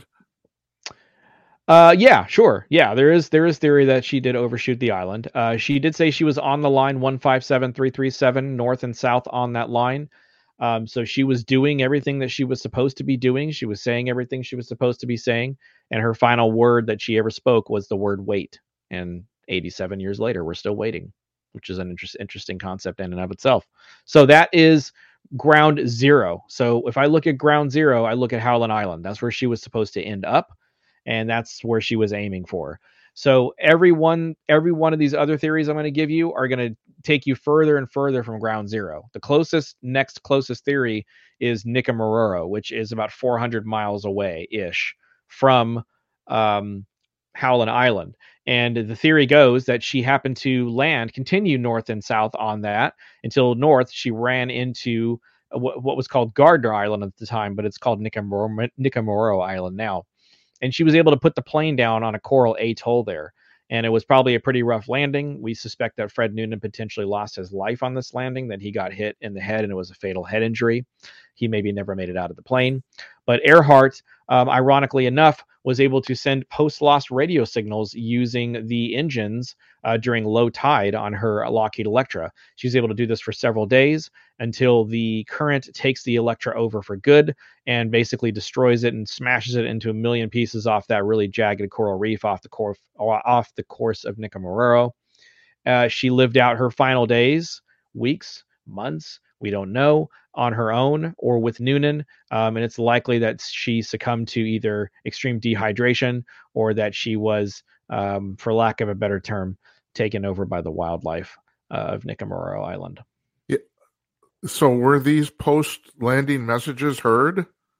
Yeah, sure. Yeah, there is theory that she did overshoot the island. She did say she was on the line 157337 north and south on that line. So she was doing everything that she was supposed to be doing. She was saying everything she was supposed to be saying. And her final word that she ever spoke was the word wait. And 87 years later, we're still waiting, which is an interesting concept in and of itself. So that is ground zero. So if I look at ground zero, I look at Howland Island. That's where she was supposed to end up. And that's where she was aiming for. So every one of these other theories I'm going to give you are going to take you further and further from ground zero. The next closest theory is Nicomaroro, which is about 400 miles away-ish from Howland Island. And the theory goes that she happened to continue north and south on that until north she ran into what was called Gardner Island at the time, but it's called Nicomaroro Island now. And she was able to put the plane down on a coral atoll there. And it was probably a pretty rough landing. We suspect that Fred Noonan potentially lost his life on this landing, that he got hit in the head and it was a fatal head injury. He maybe never made it out of the plane. But Earhart, ironically enough, was able to send post-loss radio signals using the engines during low tide on her Lockheed Electra. She was able to do this for several days until the current takes the Electra over for good and basically destroys it and smashes it into a million pieces off that really jagged coral reef off the course of Nicomaroro. She lived out her final days, weeks, months, we don't know, on her own or with Noonan. And it's likely that she succumbed to either extreme dehydration or that she was, for lack of a better term, taken over by the wildlife of Nicomaroro Island. Yeah. So were these post-landing messages heard?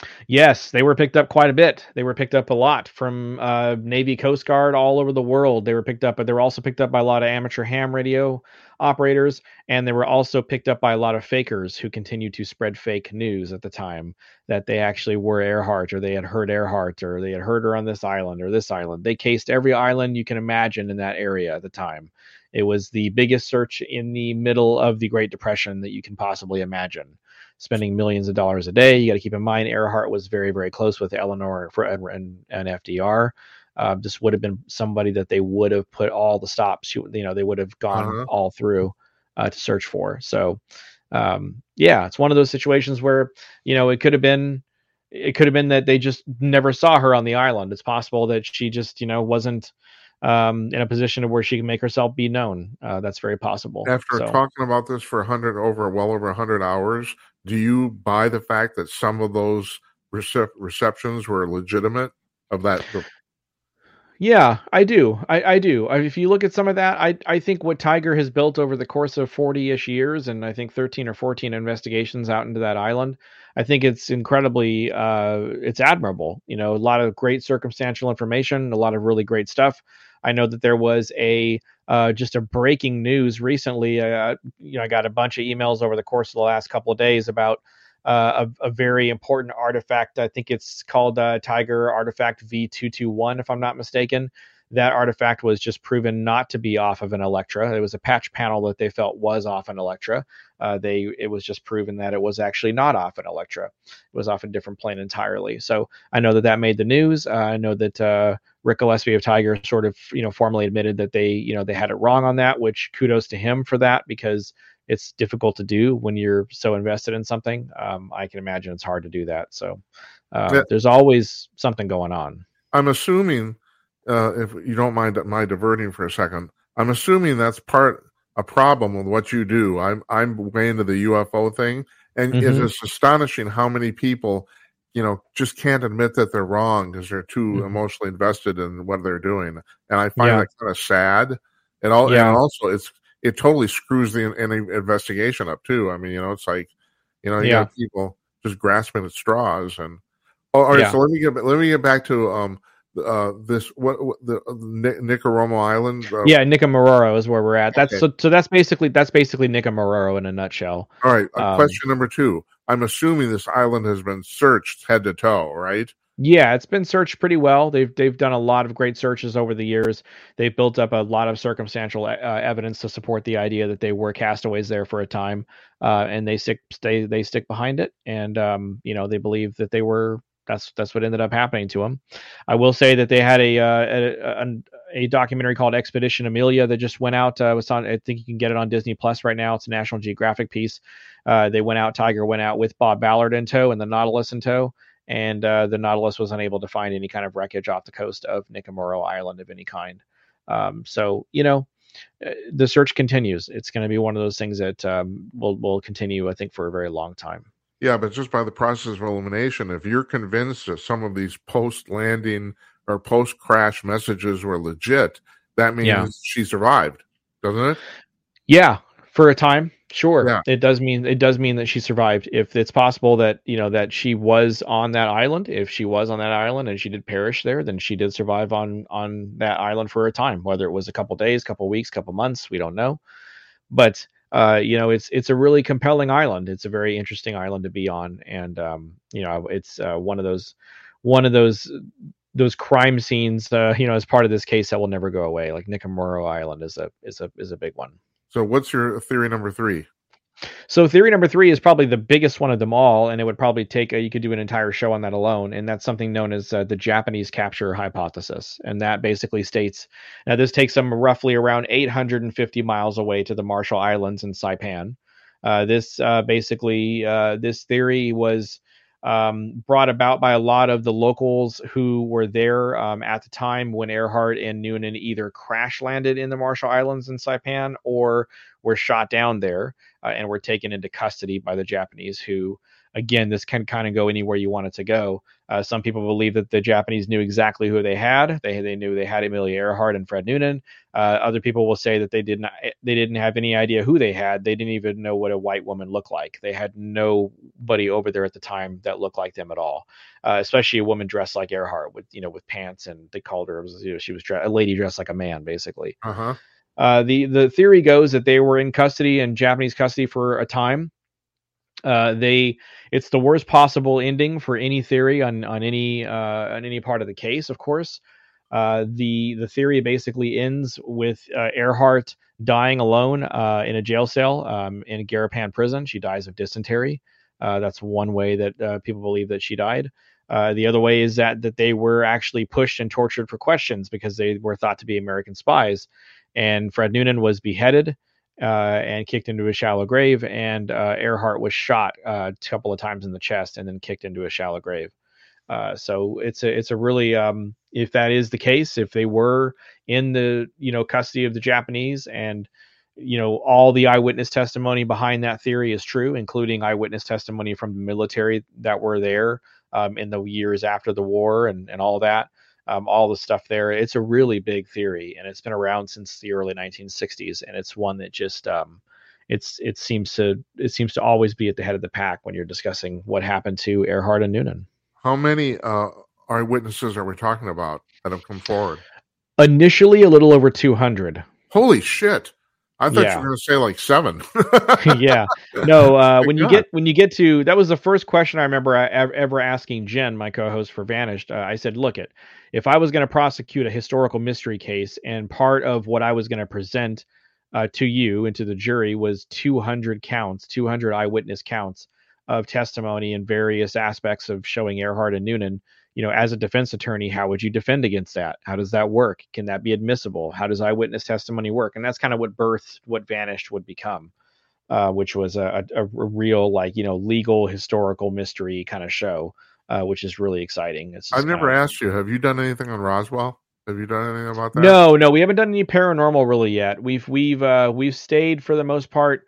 Yes, they were picked up quite a bit. They were picked up a lot from Navy, Coast Guard, all over the world. They were picked up, but they were also picked up by a lot of amateur ham radio operators, and they were also picked up by a lot of fakers who continued to spread fake news at the time that they actually were Earhart, or they had heard Earhart, or they had heard her on this island or this island. They cased every island you can imagine in that area at the time. It was the biggest search in the middle of the Great Depression that you can possibly imagine, spending millions of dollars a day. You got to keep in mind Earhart was very, very close with Eleanor and FDR. This would have been somebody that they would have put all the stops. They would have gone all through to search for. So, yeah, it's one of those situations where it could have been that they just never saw her on the island. It's possible that she just wasn't in a position where she can make herself be known. That's very possible. After talking about this for well over 100 hours, do you buy the fact that some of those receptions were legitimate of that? Yeah, I do. I do. If you look at some of that, I think what Tiger has built over the course of 40-ish years, and I think 13 or 14 investigations out into that island, I think it's incredibly, it's admirable. A lot of great circumstantial information, a lot of really great stuff. I know that there was just a breaking news recently. I got a bunch of emails over the course of the last couple of days about a very important artifact. I think it's called Tiger Artifact V221, if I'm not mistaken. That artifact was just proven not to be off of an Electra. It was a patch panel that they felt was off an Electra. It was just proven that it was actually not off an Electra. It was off a different plane entirely. So I know that made the news. I know that Rick Gillespie of Tiger sort of formally admitted that they had it wrong on that, which kudos to him for that, because it's difficult to do when you're so invested in something. I can imagine it's hard to do that. So there's always something going on. I'm assuming, if you don't mind my diverting for a second, I'm assuming that's a problem with what you do. I'm way into the UFO thing, and it's astonishing how many people, just can't admit that they're wrong because they're too emotionally invested in what they're doing. And I find that kind of sad. And also it totally screws any investigation up too. I mean, it's like, you got people just grasping at straws. And all right, so let me get back to Nicaragua Island. Nicamororo is where we're at. That's okay. So that's basically Nicamororo in a nutshell. All right. Question number 2. I'm assuming this island has been searched head to toe, right? Yeah, it's been searched pretty well. They've done a lot of great searches over the years. They've built up a lot of circumstantial evidence to support the idea that they were castaways there for a time, and they stick behind it. And they believe that they were. That's what ended up happening to them. I will say that they had a documentary called Expedition Amelia that just went out. I think you can get it on Disney Plus right now. It's a National Geographic piece. Tiger went out with Bob Ballard in tow and the Nautilus in tow. And the Nautilus was unable to find any kind of wreckage off the coast of Nicamororo Island of any kind. So the search continues. It's going to be one of those things that will continue, I think, for a very long time. Yeah, but just by the process of elimination, if you're convinced that some of these post-landing or post-crash messages were legit, that means she survived, doesn't it? Yeah, for a time. Sure. Yeah. It does mean that she survived. If it's possible that, that she was on that island, if she was on that island and she did perish there, then she did survive on that island for a time, whether it was a couple days, couple weeks, couple months, we don't know. But, it's a really compelling island. It's a very interesting island to be on. And, it's one of those crime scenes, as part of this case that will never go away. Like Nicamororo Island is a big one. So what's your theory number 3? So theory number 3 is probably the biggest one of them all, and it would probably take you could do an entire show on that alone, and that's something known as the Japanese capture hypothesis. And that basically states, now this takes them roughly around 850 miles away to the Marshall Islands in Saipan. This theory was brought about by a lot of the locals who were there at the time when Earhart and Noonan either crash landed in the Marshall Islands in Saipan or were shot down there and were taken into custody by the Japanese, who again, this can kind of go anywhere you want it to go. Some people believe that the Japanese knew exactly who they had. They knew they had Amelia Earhart and Fred Noonan. Other people will say that they didn't have any idea who they had. They didn't even know what a white woman looked like. They had nobody over there at the time that looked like them at all. Especially a woman dressed like Earhart with pants, and they called her, she was a lady dressed like a man, basically. Uh-huh. The theory goes that they were in custody, in Japanese custody, for a time. It's the worst possible ending for any theory on any part of the case, of course. The theory basically ends with Earhart dying alone in a jail cell in Garapan prison. She dies of dysentery. That's one way that people believe that she died. The other way is that they were actually pushed and tortured for questions because they were thought to be American spies. And Fred Noonan was beheaded and kicked into a shallow grave, and Earhart was shot a couple of times in the chest and then kicked into a shallow grave. So it's a really, if that is the case, if they were in the custody of the Japanese, and all the eyewitness testimony behind that theory is true, including eyewitness testimony from the military that were there in the years after the war and all that. All the stuff there. It's a really big theory, and it's been around since the early 1960s, and it's one that just it seems to always be at the head of the pack when you're discussing what happened to Earhart and Noonan. How many eyewitnesses are we talking about that have come forward? Initially, a little over 200. Holy shit! I thought you were going to say like 7. Yeah. No, when you get to, that was the first question I remember ever asking Jen, my co-host for Vanished. I said, look, if I was going to prosecute a historical mystery case, and part of what I was going to present to you and to the jury was 200 eyewitness counts of testimony in various aspects of showing Earhart and Noonan, as a defense attorney, how would you defend against that? How does that work? Can that be admissible? How does eyewitness testimony work? And that's kind of what birthed what Vanished would become, which was a real, legal historical mystery kind of show, which is really exciting. I've never asked you, have you done anything on Roswell? Have you done anything about that? No, we haven't done any paranormal really yet. We've stayed for the most part.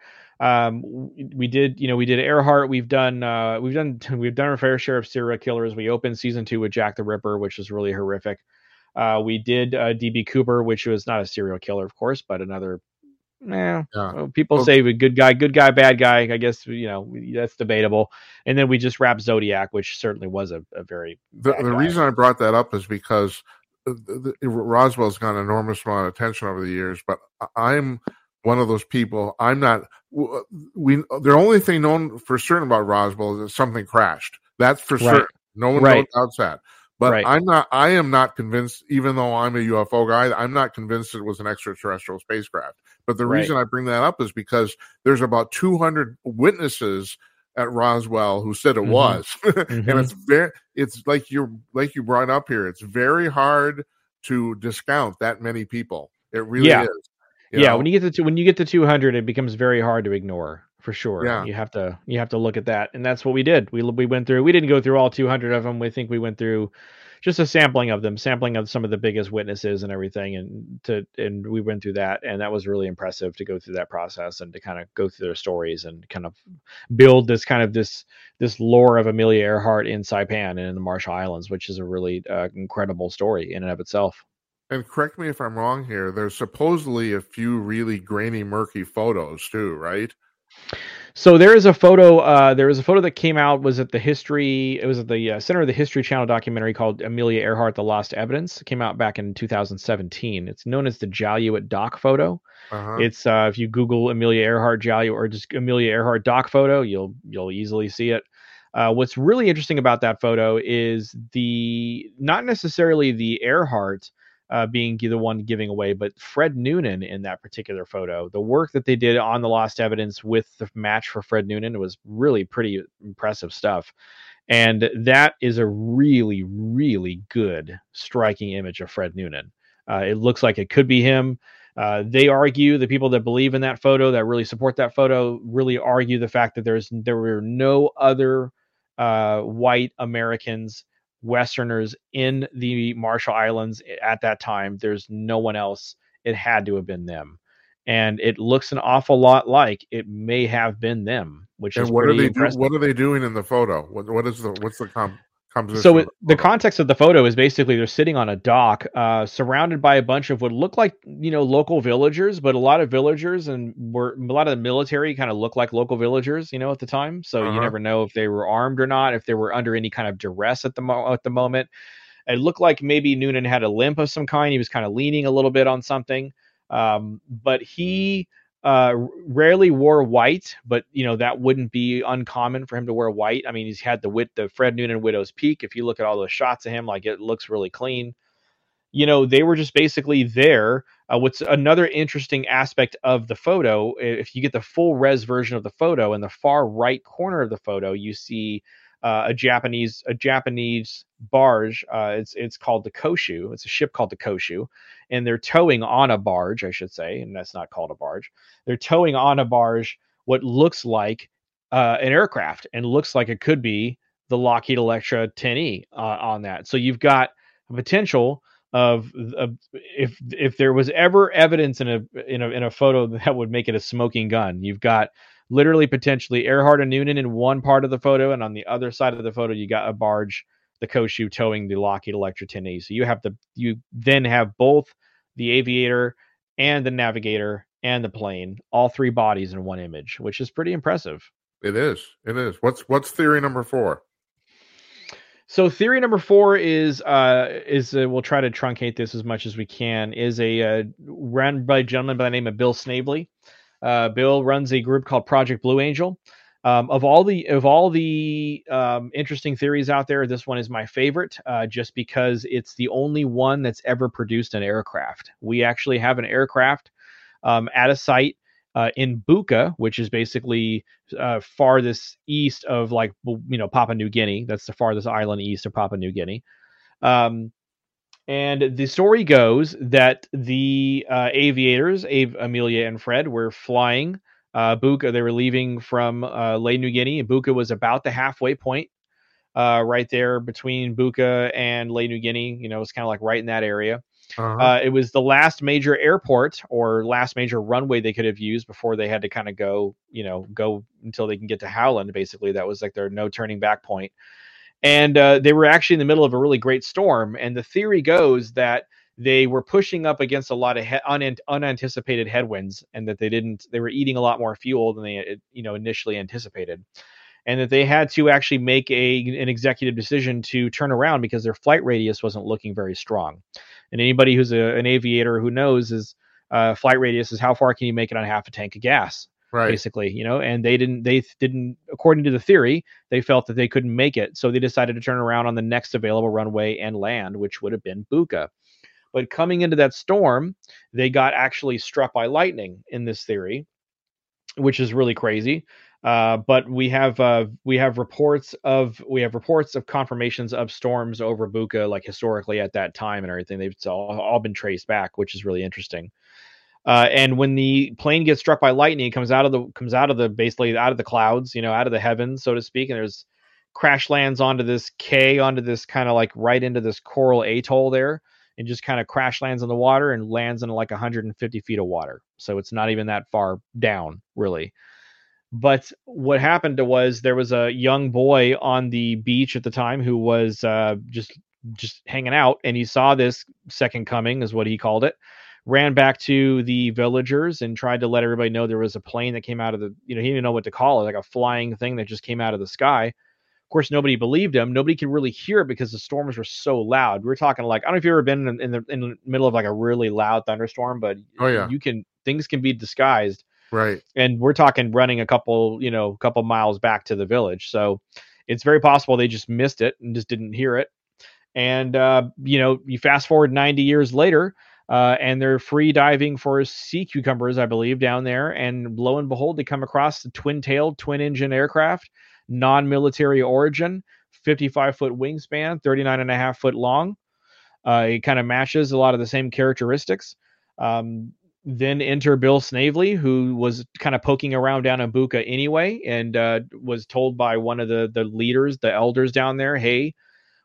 We did Earhart. We've done our fair share of serial killers. We opened season 2 with Jack the Ripper, which was really horrific. We did DB Cooper, which was not a serial killer, of course, but another. People say good guy, bad guy. I guess that's debatable. And then we just wrapped Zodiac, which certainly was a very. The reason I brought that up is because Roswell's got an enormous amount of attention over the years, but I'm one of those people. I'm not. The only thing known for certain about Roswell is that something crashed. That's for certain. No one doubts that. But I am not convinced, even though I'm a UFO guy, I'm not convinced it was an extraterrestrial spacecraft. But the reason I bring that up is because there's about 200 witnesses at Roswell who said it was. And it's like you brought up here. It's very hard to discount that many people. It really is. When you get to 200, it becomes very hard to ignore, for sure. Yeah. You have to look at that, and that's what we did. We went through. We didn't go through all 200 of them. We think we went through just a sampling of some of the biggest witnesses and everything, and we went through that, and that was really impressive to go through that process and to kind of go through their stories and kind of build this lore of Amelia Earhart in Saipan and in the Marshall Islands, which is a really incredible story in and of itself. And correct me if I'm wrong here, there's supposedly a few really grainy, murky photos too, right? So there is a photo. There was a photo that came out. Was at the history. It was at the Center of the History Channel documentary called Amelia Earhart: The Lost Evidence. It came out back in 2017. It's known as the Jaluit doc photo. It's if you Google Amelia Earhart Jaluit or just Amelia Earhart doc photo, you'll easily see it. What's really interesting about that photo is not necessarily the Earhart being the one giving away, but Fred Noonan in that particular photo. The work that they did on the lost evidence with the match for Fred Noonan was really pretty impressive stuff. And that is a really, really good, striking image of Fred Noonan. It looks like it could be him. They argue, the people that believe in that photo, that really support that photo, really argue the fact that there were no other white Americans, Westerners in the Marshall Islands at that time. There's no one else. It had to have been them. and it looks an awful lot like it may have been them, which is pretty impressive. What are they doing in the photo? What's the composition? So the context of the photo is basically they're sitting on a dock, surrounded by a bunch of what look like, local villagers, but a lot of villagers a lot of the military kind of look like local villagers, at the time. So you never know if they were armed or not, if they were under any kind of duress at the moment. It looked like maybe Noonan had a limp of some kind. He was kind of leaning a little bit on something. But he rarely wore white, but that wouldn't be uncommon for him to wear white. I mean, he's had the Fred Noonan Widow's Peak. If you look at all those shots of him, like, it looks really clean. They were just basically there. What's another interesting aspect of the photo, if you get the full res version of the photo, in the far right corner of the photo, you see a Japanese barge. It's called the Koshu. It's a ship called the Koshu, and they're towing on a barge, I should say, and that's not called a barge. They're towing on a barge what looks like an aircraft, and looks like it could be the Lockheed Electra 10E on that. So you've got a potential of if there was ever evidence in a photo that would make it a smoking gun, you've got literally potentially Earhart and Noonan in one part of the photo, and on the other side of the photo you got a barge, the Koshu, towing the Lockheed Electra 10E. So you then have both the aviator and the navigator and the plane, all three bodies in one image, which is pretty impressive. It is. What's theory number 4? So theory number 4 is we'll try to truncate this as much as we can, is run by a gentleman by the name of Bill Snavely. Bill runs a group called Project Blue Angel. Of all the interesting theories out there, this one is my favorite, just because it's the only one that's ever produced an aircraft. We actually have an aircraft at a site in Buka, which is basically farthest east of Papua New Guinea. That's the farthest island east of Papua New Guinea. And the story goes that the aviators, Amelia and Fred, were flying Buka. They were leaving from Lae New Guinea. Buka was about the halfway point, right there between Buka and Lae New Guinea. It's kind of like right in that area. It was the last major airport or last major runway they could have used before they had to kind of go until they can get to Howland. Basically, that was like their no turning back point. And they were actually in the middle of a really great storm. And the theory goes that they were pushing up against a lot of unanticipated headwinds, and that they were eating a lot more fuel than they initially anticipated. And that they had to actually make an executive decision to turn around because their flight radius wasn't looking very strong. And anybody who's an aviator who knows is flight radius is how far can you make it on half a tank of gas. Right. Basically, and they didn't, according to the theory, they felt that they couldn't make it. So they decided to turn around on the next available runway and land, which would have been Buka. But coming into that storm, they got actually struck by lightning in this theory, which is really crazy. But we have reports of confirmations of storms over Buka, like historically at that time and everything. They've all been traced back, which is really interesting. And when the plane gets struck by lightning, it comes out of the basically out of the clouds, out of the heavens, so to speak, and there's crash lands onto this kind of like right into this coral atoll there, and just kind of crash lands on the water and lands in like 150 feet of water. So it's not even that far down, really. But what happened was there was a young boy on the beach at the time who was just hanging out, and he saw this second coming, is what he called it. Ran back to the villagers and tried to let everybody know there was a plane that came out of he didn't know what to call it, like a flying thing that just came out of the sky. Of course, nobody believed him. Nobody could really hear it because the storms were so loud. We were talking like, I don't know if you've ever been in the middle of like a really loud thunderstorm, but things can be disguised. Right. And we're talking running a couple miles back to the village. So it's very possible they just missed it and just didn't hear it. And, you fast forward 90 years later, and they're free diving for sea cucumbers, I believe, down there. And lo and behold, they come across the twin-tailed, twin-engine aircraft, non-military origin, 55-foot wingspan, 39.5-foot long. It kind of matches a lot of the same characteristics. Then enter Bill Snavely, who was kind of poking around down in Buka anyway, and was told by one of the leaders, the elders down there, hey,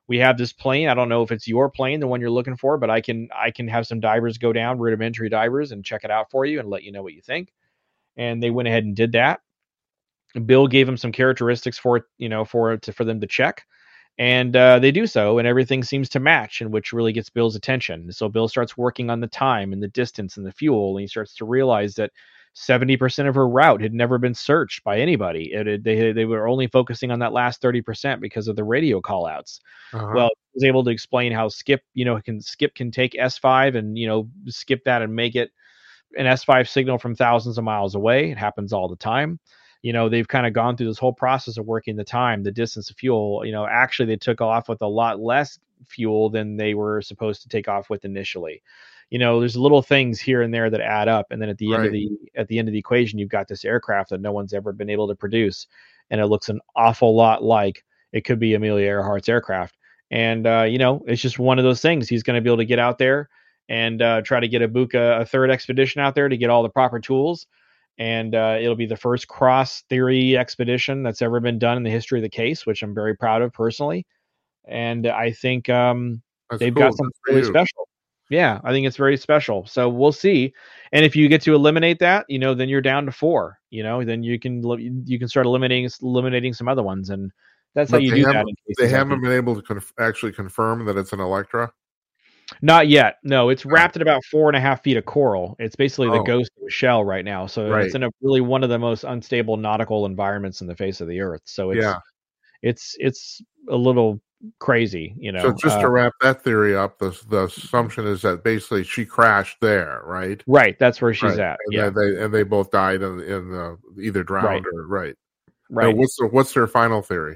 we have this plane. I don't know if it's your plane, the one you're looking for, but I can have some divers go down, rudimentary divers, and check it out for you and let you know what you think. And they went ahead and did that. Bill gave them some characteristics for them to check. And they do so, and everything seems to match, and which really gets Bill's attention. So Bill starts working on the time and the distance and the fuel, and he starts to realize that 70% of her route had never been searched by anybody. They were only focusing on that last 30% because of the radio callouts. Well, he was able to explain how Skip can take S5 and skip that and make it an S5 signal from thousands of miles away. It happens all the time. They've kind of gone through this whole process of working the time, the distance of fuel. Actually, they took off with a lot less fuel than they were supposed to take off with initially. There's little things here and there that add up, and then at the end of the equation, you've got this aircraft that no one's ever been able to produce, and it looks an awful lot like it could be Amelia Earhart's aircraft. And it's just one of those things. He's going to be able to get out there and try to book a third expedition out there to get all the proper tools. And it'll be the first cross theory expedition that's ever been done in the history of the case, which I'm very proud of personally. And I think they've got something really special. Yeah, I think it's very special. So we'll see. And if you get to eliminate that, then you're down to 4. Then you can start eliminating some other ones, and that's how you do that. They haven't been able to actually confirm that it's an Electra. Not yet. No, it's wrapped in about 4.5 feet of coral. It's basically the ghost of a shell right now. So it's in a really one of the most unstable nautical environments in the face of the earth. So it's a little crazy, So just to wrap that theory up, the assumption is that basically she crashed there, right? Right. That's where she's at. And they both died in either drowned or right. Right. Now, what's their final theory?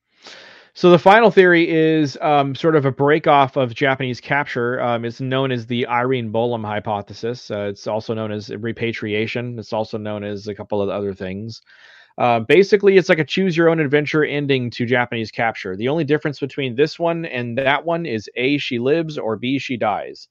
So the final theory is sort of a break-off of Japanese capture. It's known as the Irene Bolam hypothesis. It's also known as repatriation. It's also known as a couple of other things. Basically, it's like a choose-your-own-adventure ending to Japanese capture. The only difference between this one and that one is A, she lives, or B, she dies.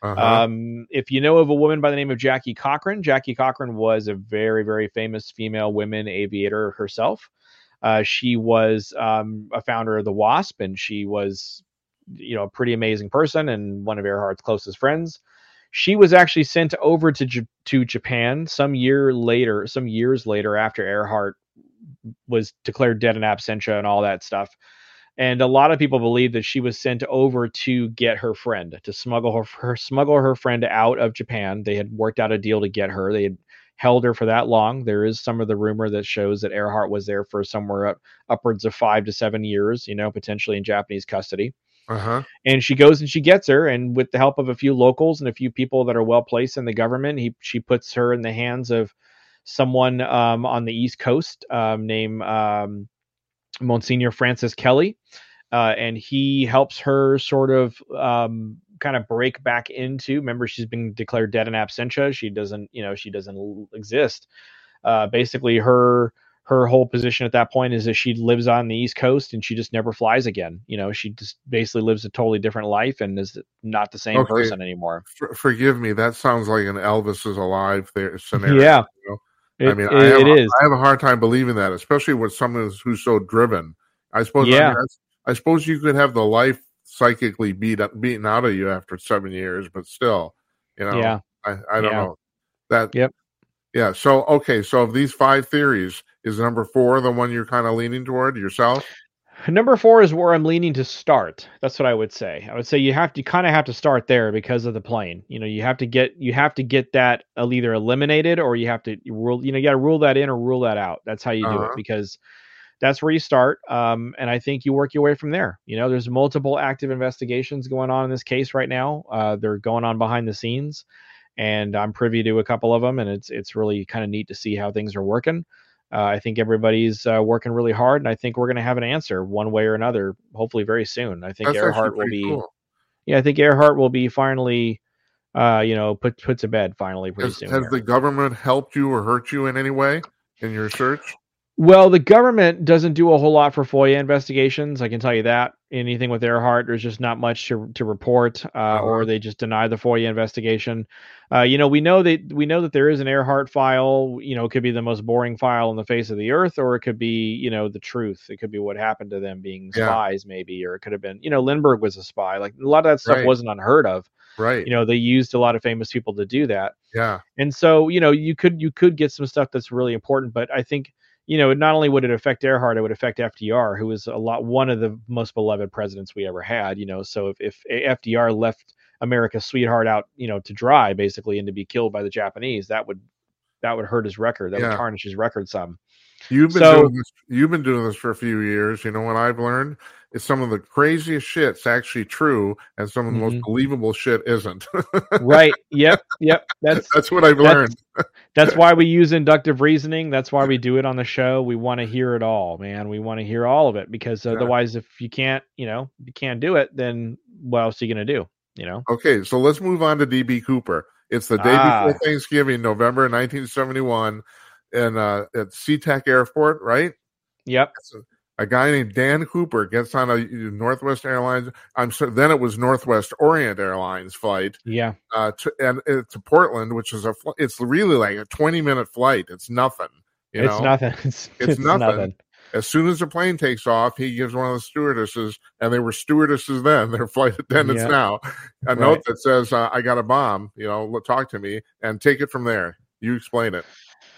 If you know of a woman by the name of Jackie Cochran was a very, very famous female women aviator herself. She was a founder of the WASP, and she was, a pretty amazing person and one of Earhart's closest friends. She was actually sent over to Japan some years later after Earhart was declared dead in absentia and all that stuff. And a lot of people believe that she was sent over to get her friend, to smuggle her friend out of Japan. They had worked out a deal to get her. They had held her for that long. There is some of the rumor that shows that Earhart was there for somewhere upwards of 5 to 7 years, potentially in Japanese custody. And she goes and she gets her, and with the help of a few locals and a few people that are well placed in the government, she puts her in the hands of someone on the East Coast named Monsignor Francis Kelly, and he helps her sort of kind of break back into. Remember, she's been declared dead in absentia. She doesn't exist. Basically, her whole position at that point is that she lives on the East Coast and she just never flies again. She just basically lives a totally different life and is not the same person anymore. Forgive me. That sounds like an Elvis is alive scenario. Yeah. I have a hard time believing that, especially with someone who's so driven. I suppose. Yeah. I suppose you could have the life psychically beaten out of you after 7 years, but still, Yeah. I don't know that. Yep. Yeah. So of these 5 theories, is number 4 the one you're kind of leaning toward yourself? Number 4 is where I'm leaning to start. That's what I would say. I would say you kind of have to start there because of the plane. You have to get that either eliminated, or you have to rule. You got to rule that in or rule that out. That's how you do it, because that's where you start. And I think you work your way from there. There's multiple active investigations going on in this case right now. They're going on behind the scenes, and I'm privy to a couple of them, and it's really kind of neat to see how things are working. I think everybody's working really hard, and I think we're going to have an answer one way or another, hopefully very soon. I think Earhart will be, cool. Yeah, I think Earhart will be finally, put to bed finally pretty soon. Has the government helped you or hurt you in any way in your search? Well, the government doesn't do a whole lot for FOIA investigations. I can tell you that. Anything with Earhart, there's just not much to report, or they just deny the FOIA investigation. We know that there is an Earhart file. It could be the most boring file on the face of the earth, or it could be, the truth. It could be what happened to them being spies, maybe, or it could have been, Lindbergh was a spy. Like a lot of that stuff wasn't unheard of. Right. They used a lot of famous people to do that. Yeah. And so, you could get some stuff that's really important, but I think, not only would it affect Earhart, it would affect FDR, who was one of the most beloved presidents we ever had. So if FDR left America's sweetheart out, to dry basically, and to be killed by the Japanese, that would hurt his record. That would tarnish his record some. You've been doing this for a few years. You know what I've learned is some of the craziest shit's actually true, and some of the most believable shit isn't. Right. Yep. That's what I've learned. That's why we use inductive reasoning. That's why we do it on the show. We want to hear it all, man. We want to hear all of it, because otherwise, if you can't do it, then what else are you going to do? Okay, so let's move on to DB Cooper. It's the day before Thanksgiving, November 1971. And at SeaTac Airport, right? Yep. A guy named Dan Cooper gets on a Northwest Airlines. Then it was Northwest Orient Airlines flight. Yeah. To Portland, which is it's really like a 20-minute flight. It's nothing. Nothing. It's nothing. As soon as the plane takes off, he gives one of the stewardesses, and they were stewardesses then, they're flight attendants now, a note that says, "I got a bomb. Talk to me," and take it from there. You explain it.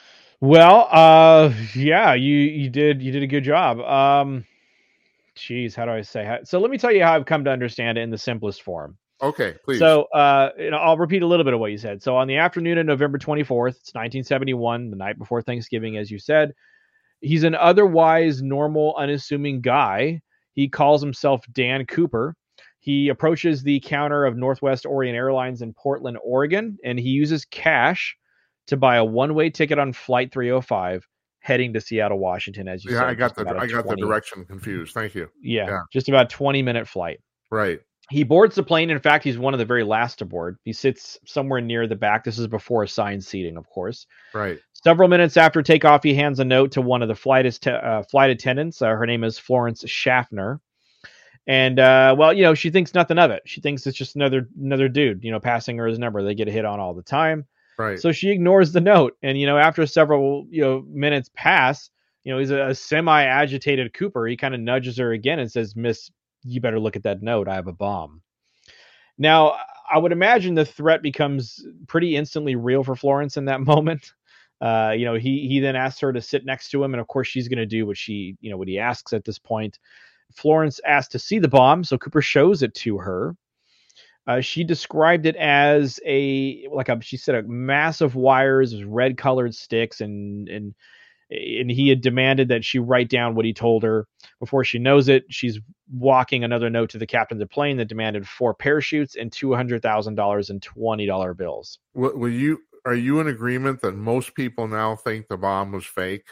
Well, you did a good job. How do I say? So let me tell you how I've come to understand it in the simplest form. Okay, please. So, I'll repeat a little bit of what you said. So on the afternoon of November 24th, it's 1971, the night before Thanksgiving, as you said, he's an otherwise normal, unassuming guy. He calls himself Dan Cooper. He approaches the counter of Northwest Orient Airlines in Portland, Oregon, and he uses cash to buy a one-way ticket on Flight 305 heading to Seattle, Washington, as you said. I got the direction confused. Thank you. Yeah, just about 20-minute flight. Right. He boards the plane. In fact, he's one of the very last to board. He sits somewhere near the back. This is before assigned seating, of course. Right. Several minutes after takeoff, he hands a note to one of the flight attendants. Her name is Florence Schaffner. And, she thinks nothing of it. She thinks it's just another dude, passing her his number. They get a hit on all the time. Right. So she ignores the note. And, after several, minutes pass, he's a semi-agitated Cooper. He kind of nudges her again and says, "Miss, you better look at that note. I have a bomb." Now, I would imagine the threat becomes pretty instantly real for Florence in that moment. He then asks her to sit next to him. And of course, she's going to do what he asks at this point. Florence asked to see the bomb. So Cooper shows it to her. She described it as she said, a mass of wires, red colored sticks, and he had demanded that she write down what he told her. Before she knows it, she's walking another note to the captain of the plane that demanded 4 parachutes and $200,000 in $20 bills. Are you in agreement that most people now think the bomb was fake?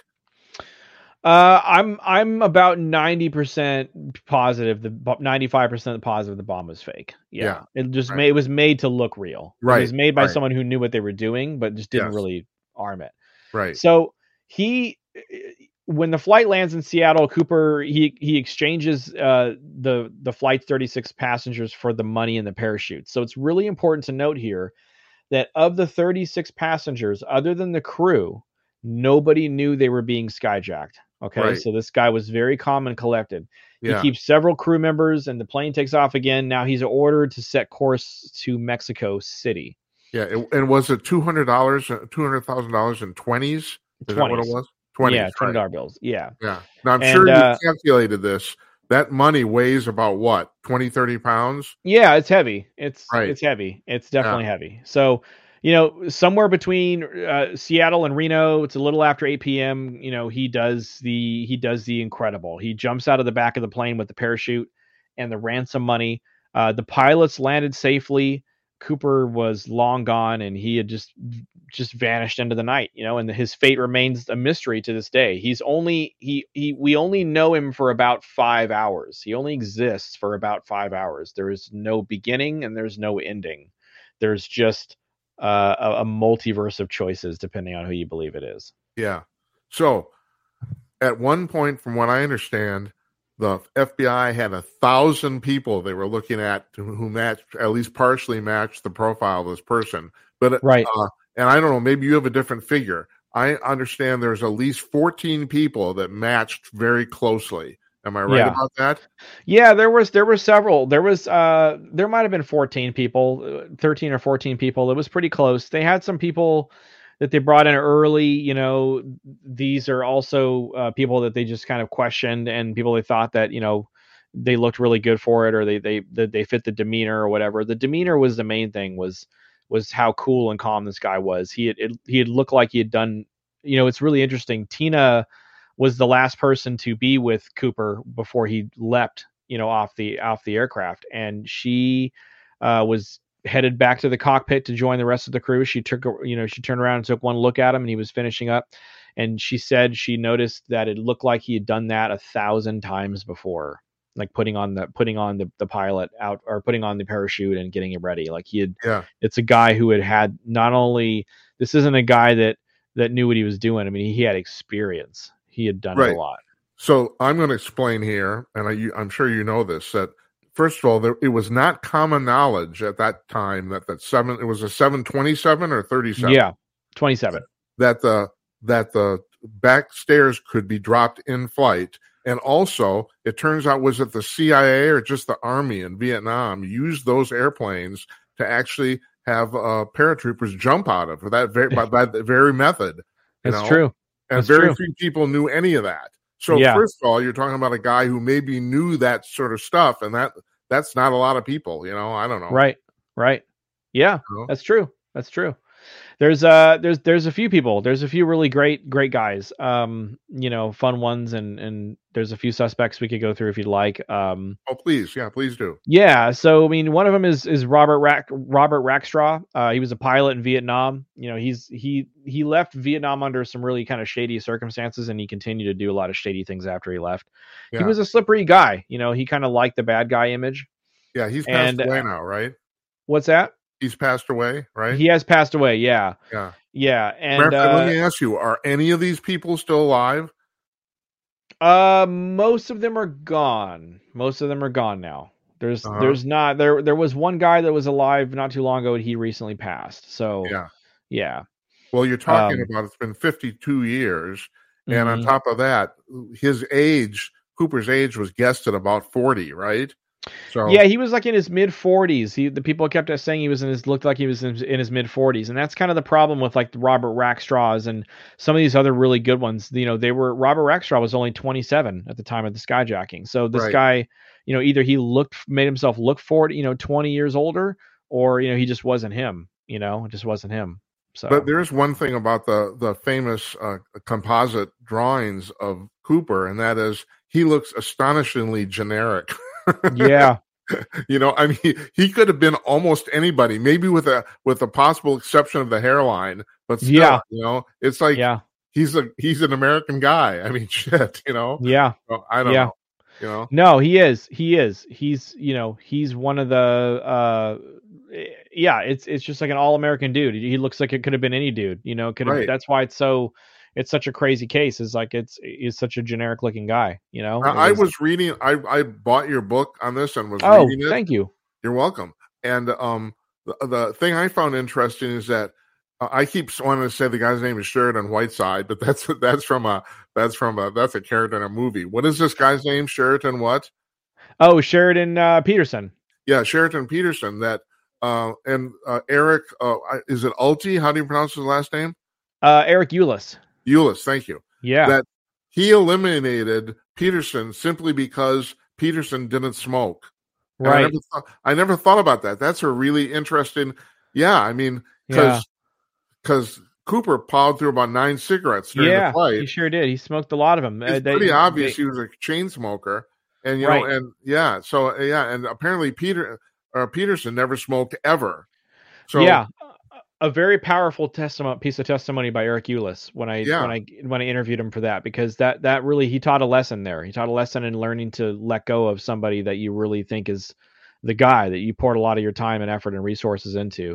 I'm about 90% positive, 95% positive the bomb was fake. Yeah. It just it was made to look real. Right. It was made by someone who knew what they were doing, but just didn't really arm it. Right. So when the flight lands in Seattle, Cooper, he exchanges the flight 36 passengers for the money and the parachutes. So it's really important to note here that of the 36 passengers, other than the crew, nobody knew they were being skyjacked. Okay, right. So this guy was very calm and collected. He keeps several crew members, and the plane takes off again. Now he's ordered to set course to Mexico City. Yeah, and was it $200,000 in 20s? Is that what it was? 20s, yeah, $20 bills. Yeah. Yeah. Now I'm sure you calculated this. That money weighs about what, 20, 30 pounds? Yeah, it's heavy. It's heavy. It's definitely heavy. So, somewhere between Seattle and Reno, it's a little after 8 p.m. He does the incredible. He jumps out of the back of the plane with the parachute and the ransom money. The pilots landed safely. Cooper was long gone, and he had just vanished into the night. And his fate remains a mystery to this day. We only know him for about 5 hours. He only exists for about 5 hours. There is no beginning and there's no ending. There's just a multiverse of choices depending on who you believe it is. Yeah. So at one point, from what I understand, the FBI had 1,000 people they were looking at who matched, at least partially matched the profile of this person. But right. And I don't know, maybe you have a different figure. I understand there's at least 14 people that matched very closely. Am I right about that? Yeah, there were several. There might have been 14 people, 13 or 14 people. It was pretty close. They had some people that they brought in early. You know, these are also people that they just kind of questioned, and people they thought that, you know, they looked really good for it, or they fit the demeanor or whatever. The demeanor was the main thing, was how cool and calm this guy was. He had looked like he had done, you know, it's really interesting. Tina was the last person to be with Cooper before he leapt, you know, off the aircraft. And she was headed back to the cockpit to join the rest of the crew. She turned around and took one look at him, and he was finishing up. And she said she noticed that it looked like he had done that 1,000 times before, like putting on the pilot out, or putting on the parachute and getting it ready. Like it's a guy who had not only, this isn't a guy that knew what he was doing. I mean, he had experience. He had done it a lot. So I'm going to explain here, and I'm sure you know this, that first of all, it was not common knowledge at that time that it was a 727 or 37. Yeah, 27. That the back stairs could be dropped in flight. And also, it turns out, was it the CIA or just the Army in Vietnam used those airplanes to actually have paratroopers jump out of, by that very method. That's true. And very few people knew any of that. So first of all, you're talking about a guy who maybe knew that sort of stuff, and that's not a lot of people, you know. I don't know. Right. Yeah, you know? That's true. There's a few people. There's a few really great guys. You know, fun ones, and there's a few suspects we could go through if you'd like. Oh, please, yeah, please do. Yeah, so I mean, one of them is Robert Rackstraw. He was a pilot in Vietnam. You know, he left Vietnam under some really kind of shady circumstances, and he continued to do a lot of shady things after he left. Yeah. He was a slippery guy. You know, he kind of liked the bad guy image. Yeah, he's passed away now, right? What's that? He's passed away, right? He has passed away. Yeah. And let me ask you: are any of these people still alive? Most of them are gone. Most of them are gone now. There's not there. There was one guy that was alive not too long ago, and he recently passed. So yeah. Well, you're talking about, it's been 52 years, and on top of that, his age, Cooper's age, was guessed at about 40, right? So yeah, he was like in his mid 40s. The people kept saying he was looked like he was in his mid 40s, and that's kind of the problem with like the Robert Rackstraws and some of these other really good ones. You know, Robert Rackstraw was only 27 at the time of the skyjacking. So this guy, you know, either he made himself look 40, you know, 20 years older, or, you know, he just wasn't him. You know, it just wasn't him. So, but there's one thing about the famous composite drawings of Cooper, and that is he looks astonishingly generic. Yeah. You know, I mean, he could have been almost anybody, maybe with a possible exception of the hairline, but still, you know, it's like he's an American guy. I mean, shit, you know. Yeah. So, I don't know. You know. No, he is. He's, you know, he's one of the it's just like an all-American dude. He looks like it could have been any dude, you know, that's why it's such a crazy case. Is like he's such a generic looking guy, you know. I was reading. I bought your book on this and was reading it. Thank you. You're welcome. And the thing I found interesting is that I keep wanting to say the guy's name is Sheridan Whiteside, but that's a character in a movie. What is this guy's name? Sheridan what? Oh, Sheridan Peterson. Yeah, Sheridan Peterson. That and Eric. Is it Ulti? How do you pronounce his last name? Eric Ulis. Ulis, thank you. Yeah. That he eliminated Peterson simply because Peterson didn't smoke. Right. I never thought about that. That's a really interesting. Yeah, I mean, because Cooper plowed through about 9 cigarettes during the flight. He sure did. He smoked a lot of them. It's pretty obvious he was a chain smoker, and you know, and apparently Peterson never smoked ever. So a very powerful piece of testimony by Eric Ulis when I interviewed him for that, because that really, he taught a lesson there. He taught a lesson in learning to let go of somebody that you really think is the guy that you poured a lot of your time and effort and resources into.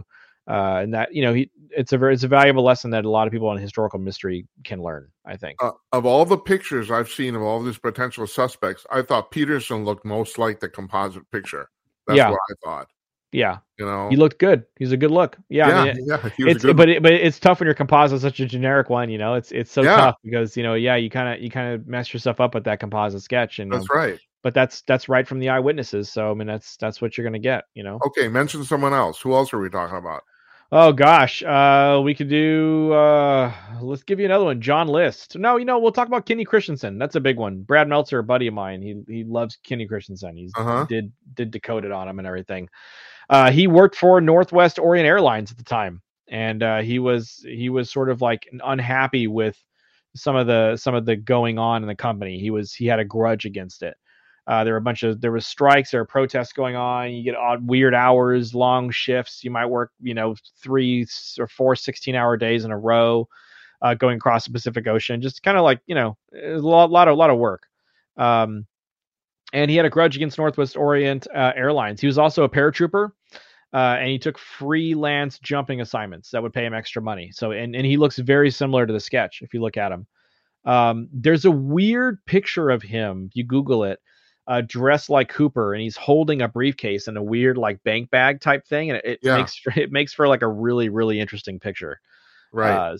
And that, it's a valuable lesson that a lot of people in historical mystery can learn, I think. Of all the pictures I've seen of all these potential suspects, I thought Peterson looked most like the composite picture. That's what I thought. Yeah, he looked good. He's a good look. Yeah, but it's tough when your composite is such a generic one. It's so tough because you kind of mess yourself up with that composite sketch. And that's right. But that's right from the eyewitnesses. So I mean, that's what you're going to get. Okay, mention someone else. Who else are we talking about? Oh gosh, we could do. Let's give you another one. John List. No, we'll talk about Kenny Christensen. That's a big one. Brad Meltzer, a buddy of mine. He loves Kenny Christensen. He did Decoded on him and everything. He worked for Northwest Orient Airlines at the time, and he was sort of like unhappy with some of the going on in the company. He had a grudge against it. There were strikes, there were protests going on. You get odd, weird hours, long shifts. You might work, 3 or 4 16-hour days in a row, going across the Pacific Ocean. Just kind of like, a lot of work. And he had a grudge against Northwest Orient Airlines. He was also a paratrooper, and he took freelance jumping assignments that would pay him extra money. So, and he looks very similar to the sketch if you look at him. There's a weird picture of him. You Google it. Dressed like Cooper, and he's holding a briefcase and a weird like bank bag type thing, and it makes for like a really, really interesting picture. Right.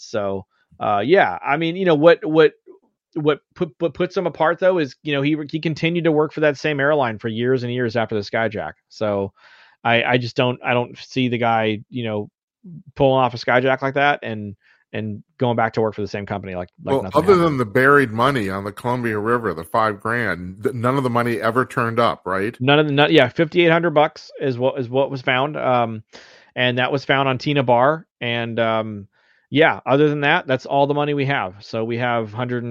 I mean, what puts him apart though is he continued to work for that same airline for years and years after the Skyjack. So I don't see the guy pulling off a Skyjack like that and going back to work for the same company like well, other than the buried money on the Columbia River, the $5,000, none of the money ever turned up, right? $5,800 is what was found, and that was found on Tina Bar, and other than that, that's all the money we have. So we have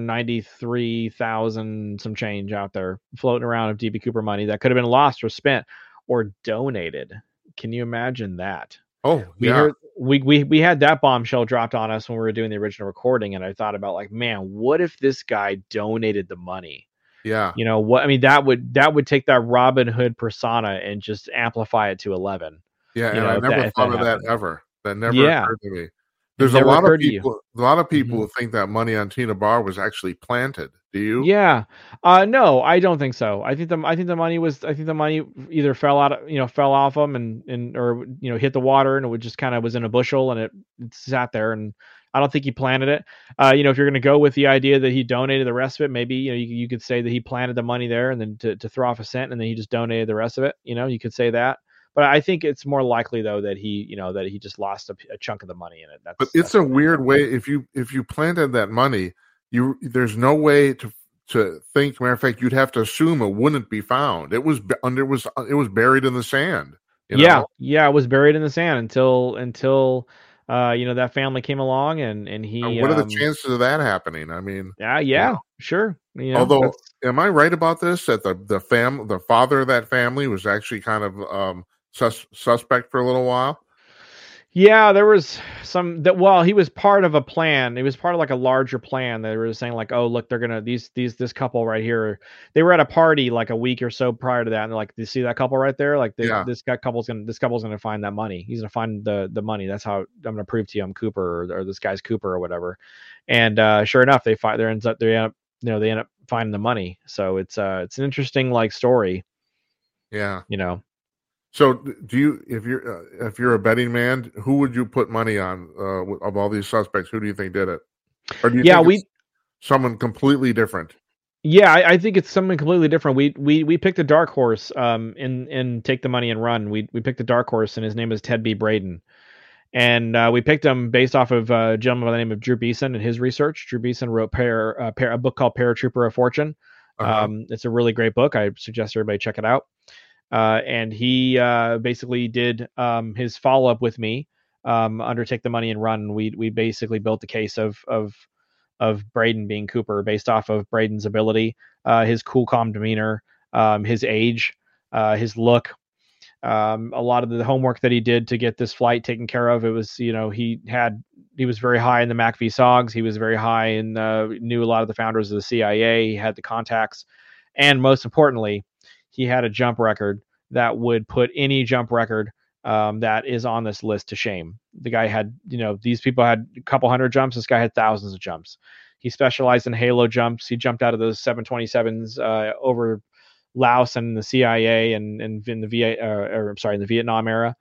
193,000 some change out there floating around of DB Cooper money that could have been lost or spent or donated. Can you imagine that? Oh, yeah. We had that bombshell dropped on us when we were doing the original recording, and I thought about like, man, what if this guy donated the money? Yeah. What I mean, that would take that Robin Hood persona and just amplify it to 11. Yeah, and I never thought of that ever. That never occurred to me. There's a lot of people who think that money on Tina Bar was actually planted. Do you? Yeah. No, I don't think so. I think the money either fell off them or hit the water, and it just kind of was in a bushel and it sat there, and I don't think he planted it. If you're going to go with the idea that he donated the rest of it, maybe, you could say that he planted the money there and then to throw off a cent, and then he just donated the rest of it. You could say that. But I think it's more likely though that he just lost a chunk of the money in it. But it's a weird way. If you planted that money, there's no way to think. Matter of fact, you'd have to assume it wouldn't be found. It was buried in the sand. Yeah, it was buried in the sand until that family came along and he. What are the chances of that happening? I mean, sure. Although, am I right about this? That the father of that family was actually kind of suspect for a little while. Yeah, there was some that. Well, he was part of a plan. It was part of like a larger plan. They were saying like, oh, look, they're gonna this couple right here. They were at a party like a week or so prior to that, and they're like, you see that couple right there? Like, this couple's gonna find that money. He's gonna find the money. That's how I'm gonna prove to you I'm Cooper or this guy's Cooper or whatever. And sure enough, they end up finding the money. So it's an interesting like story. Yeah. So, do you, if you're a betting man, who would you put money on of all these suspects? Who do you think did it? Or do you think it's someone completely different? Yeah, I think it's something completely different. We picked a dark horse in Take the Money and Run. We picked a dark horse, and his name is Ted B. Braden. And we picked him based off of a gentleman by the name of Drew Beeson and his research. Drew Beeson wrote a book called Paratrooper of Fortune. It's a really great book. I suggest everybody check it out. And he basically did his follow-up with me, Take the Money and Run. We basically built the case of Braden being Cooper based off of Braden's ability, his cool, calm demeanor, his age, his look. A lot of the homework that he did to get this flight taken care of, it was, he was very high in the MACV SOGs. He was very high in knew a lot of the founders of the CIA. He had the contacts, and most importantly, he had a jump record that would put any jump record that is on this list to shame. The guy had, these people had a couple hundred jumps. This guy had thousands of jumps. He specialized in halo jumps. He jumped out of those 727s over Laos and the CIA and in the the Vietnam era.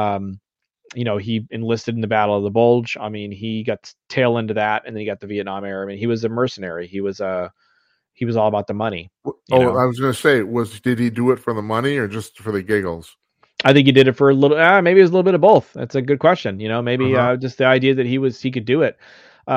He enlisted in the Battle of the Bulge. I mean, he got tail into that, and then he got the Vietnam era. I mean, he was a mercenary. He was all about the money. I was going to say, did he do it for the money or just for the giggles? I think he did it for a little. Maybe it was a little bit of both. That's a good question. Maybe just the idea that he could do it.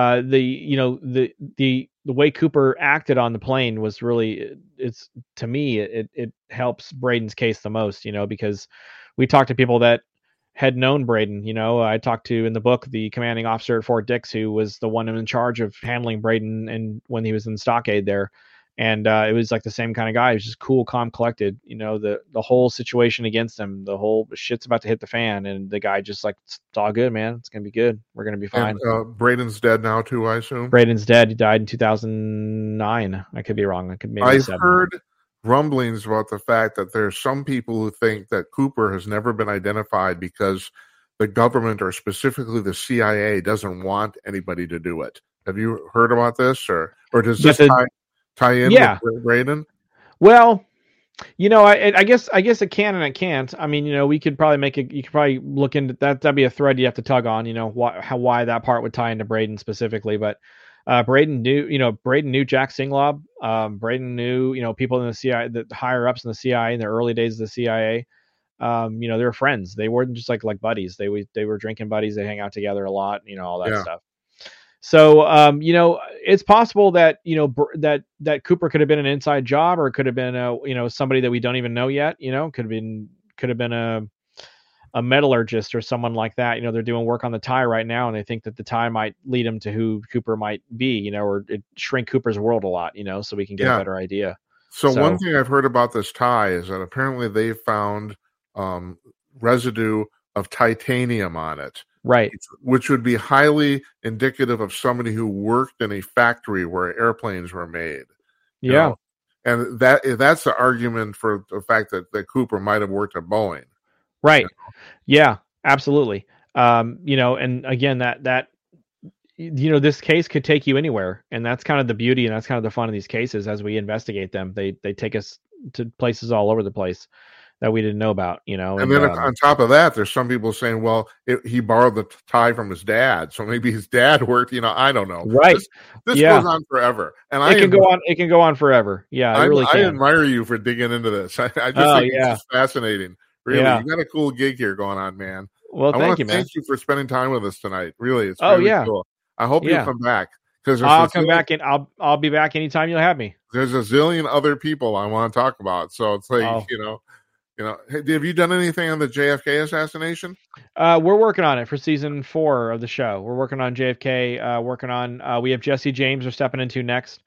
The way Cooper acted on the plane was really, to me, it helps Braden's case the most. Because we talked to people that had known Braden. I talked to, in the book, the commanding officer at Fort Dix, who was the one in charge of handling Braden and when he was in stockade there. And it was like the same kind of guy. He was just cool, calm, collected. The whole situation against him, the whole shit's about to hit the fan, and the guy just like, it's all good, man. It's gonna be good. We're gonna be fine. And, Braden's dead now too, I assume. Braden's dead. He died in 2009. I could be wrong. I've heard rumblings about the fact that there's some people who think that Cooper has never been identified because the government, or specifically the CIA, doesn't want anybody to do it. Have you heard about this, or does this tie in with Braden? Well, I guess it can and it can't. I mean, we could probably you could probably look into that. That'd be a thread you have to tug on, why that part would tie into Braden specifically. But Braden knew Jack Singlaub. Braden knew, people in the CIA, the higher ups in the CIA in the early days of the CIA. They were friends. They weren't just like buddies. They were drinking buddies. They hang out together a lot, all that stuff. So, it's possible that, that Cooper could have been an inside job, or it could have been somebody that we don't even know yet, could have been a metallurgist or someone like that. They're doing work on the tie right now, and they think that the tie might lead them to who Cooper might be, or it shrink Cooper's world a lot, so we can get a better idea. So one thing I've heard about this tie is that apparently they found residue of titanium on it. Right. Which would be highly indicative of somebody who worked in a factory where airplanes were made. Yeah. And that's the argument for the fact that Cooper might have worked at Boeing. Right. Yeah, absolutely. And again, that this case could take you anywhere. And that's kind of the beauty, and that's kind of the fun of these cases as we investigate them. They take us to places all over the place that we didn't know about, And then on top of that, there's some people saying, well, he borrowed the tie from his dad, so maybe his dad worked, I don't know. Right. This goes on forever. And it can go on forever. Yeah, it really can. I admire you for digging into this. I just think it's just fascinating. Really, you got a cool gig here going on, man. Well, thank you, man. Thank you for spending time with us tonight. Really, it's really cool. I hope you come back. I'll come back, and I'll be back anytime you'll have me. There's a zillion other people I want to talk about. So it's like, have you done anything on the JFK assassination? We're working on it for season 4 of the show. We're working on JFK. We have Jesse James we're stepping into next.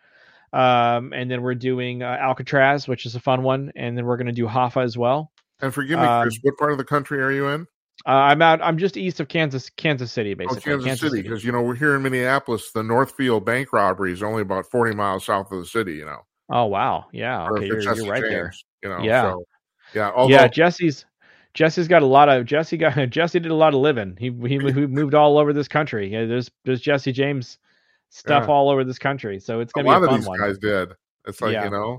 And then we're doing Alcatraz, which is a fun one. And then we're going to do Hoffa as well. And forgive me, Chris, what part of the country are you in? I'm just east of Kansas City, basically. Oh, Kansas City, because we're here in Minneapolis. The Northfield bank robbery is only about 40 miles south of the city. Oh wow, yeah. Okay, you're right James, there. Yeah. So, yeah. Jesse's got a lot of Jesse did a lot of living. He moved all over this country. There's Jesse James stuff all over this country. So it's gonna be a fun one. A lot of these guys did. It's like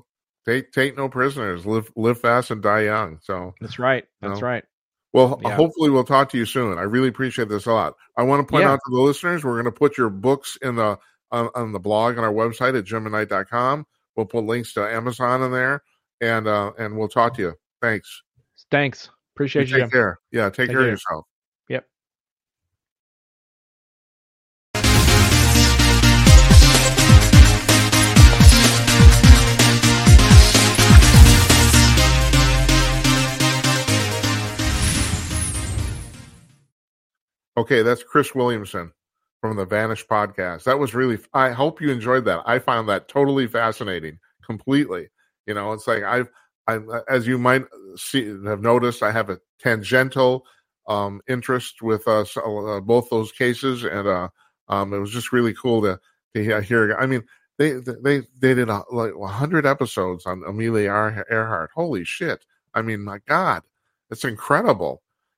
take no prisoners, live fast and die young. So that's right. That's right. Well, hopefully we'll talk to you soon. I really appreciate this a lot. I want to point out to the listeners, we're going to put your books in the on the blog on our website at jimandknight.com. We'll put links to Amazon in there, and we'll talk to you. Thanks. Appreciate you. Take care. Yeah, take care of yourself. Yep. Okay, that's Chris Williamson from the Vanish podcast. That was really, I hope you enjoyed that. I found that totally fascinating, completely. It's like I as you might have noticed, I have a tangential interest with both those cases, and it was just really cool to hear. I mean, they did like 100 episodes on Amelia Earhart. Holy shit! I mean, my God, it's incredible.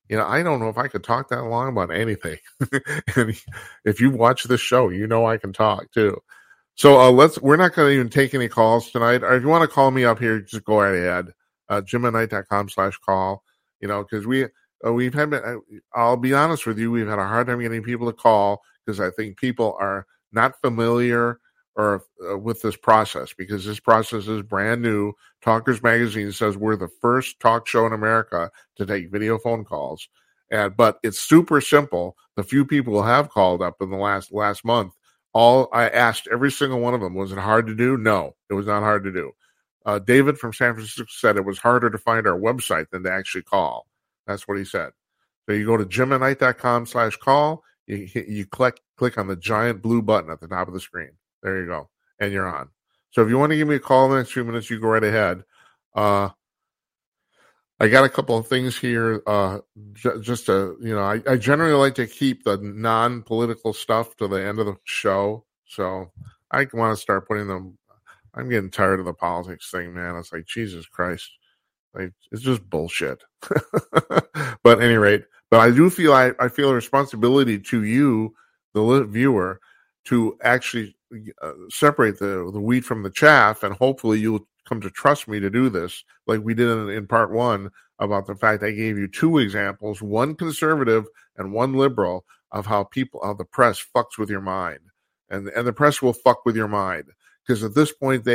I don't know if I could talk that long about anything. And if you watch this show, I can talk too. So we're not going to even take any calls tonight. Or if you want to call me up here, just go right ahead. JimandKnight.com/call, because we've had, I'll be honest with you, we've had a hard time getting people to call because I think people are not familiar or with this process, because this process is brand new. Talkers Magazine says we're the first talk show in America to take video phone calls, but it's super simple. The few people who have called up in the last month, I asked every single one of them, was it hard to do? No, it was not hard to do. David from San Francisco said it was harder to find our website than to actually call. That's what he said. So you go to JimandKnight.com/call. You click on the giant blue button at the top of the screen. There you go. And you're on. So if you want to give me a call in the next few minutes, you go right ahead. I got a couple of things here. Just to, I generally like to keep the non-political stuff to the end of the show. So I want to start putting them. I'm getting tired of the politics thing, man. It's like, Jesus Christ. It's just bullshit. But at any rate, I do feel I feel a responsibility to you, the viewer, to actually separate the wheat from the chaff, and hopefully you'll come to trust me to do this, like we did in part one about the fact I gave you two examples, one conservative and one liberal, of how the press fucks with your mind, and the press will fuck with your mind, because at this point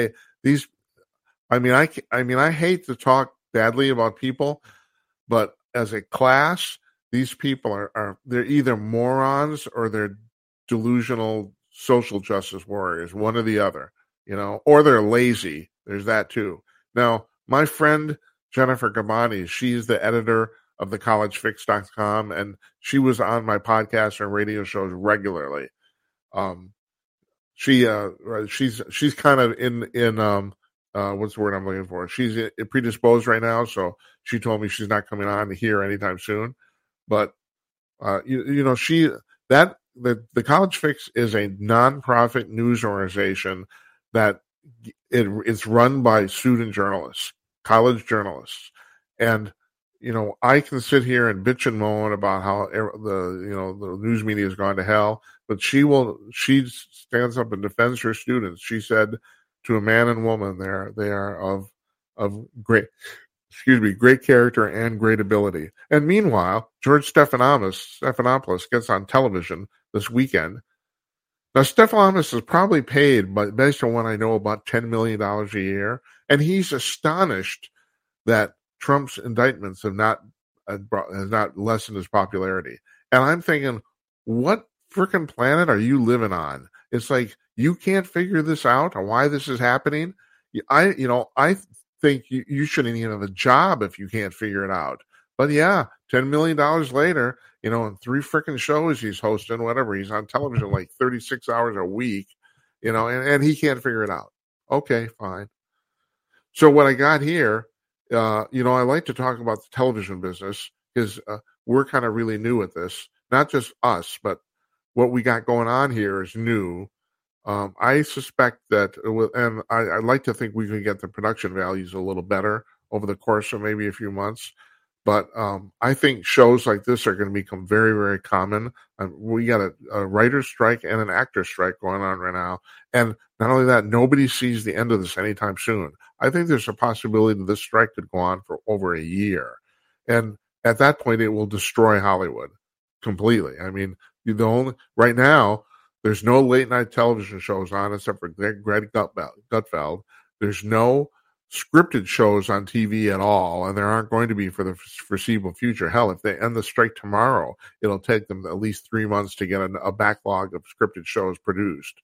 I hate to talk badly about people, but as a class, these people are they're either morons or they're delusional social justice warriors, one or the other, or they're lazy. There's that too. Now, my friend Jennifer Gabani, she's the editor of thecollegefix.com, and she was on my podcast and radio shows regularly. She's kind of in what's the word I'm looking for? She's predisposed right now, so she told me she's not coming on here anytime soon. But the College Fix is a nonprofit news organization that it's run by student journalists, college journalists, and I can sit here and bitch and moan about how the news media has gone to hell, but she stands up and defends her students. She said to a man and woman there, they are of great character and great ability. And meanwhile, George Stephanopoulos gets on television this weekend. Now, Stephanopoulos is probably paid, but based on what I know, about $10 million a year, and he's astonished that Trump's indictments has not lessened his popularity. And I'm thinking, what freaking planet are you living on? It's like, you can't figure this out or why this is happening. I think you shouldn't even have a job if you can't figure it out. But yeah, $10 million later, in 3 freaking shows he's hosting, whatever, he's on television like 36 hours a week, and he can't figure it out. Okay, fine. So what I got here, I like to talk about the television business because we're kind of really new at this. Not just us, but what we got going on here is new. I suspect that, and I'd like to think we can get the production values a little better over the course of maybe a few months. But I think shows like this are going to become very, very common. We got a writer's strike and an actor's strike going on right now. And not only that, nobody sees the end of this anytime soon. I think there's a possibility that this strike could go on for over a year. And at that point, it will destroy Hollywood completely. I mean, right now, there's no late night television shows on except for Greg Gutfeld. There's no scripted shows on TV at all, and there aren't going to be for the foreseeable future. Hell, if they end the strike tomorrow, it'll take them at least 3 months to get a backlog of scripted shows produced.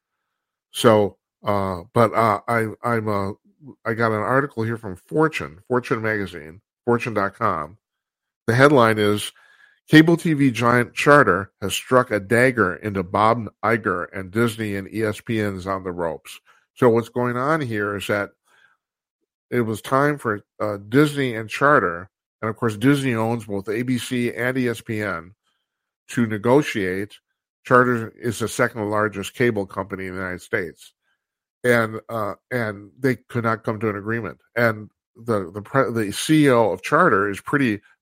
So, I got an article here from Fortune magazine, Fortune.com. The headline is, Cable TV giant Charter has struck a dagger into Bob Iger, and Disney and ESPN's on the ropes. So what's going on here is that it was time for Disney and Charter, and of course Disney owns both ABC and ESPN, to negotiate. Charter is the second largest cable company in the United States, and they could not come to an agreement. And the CEO of Charter is pretty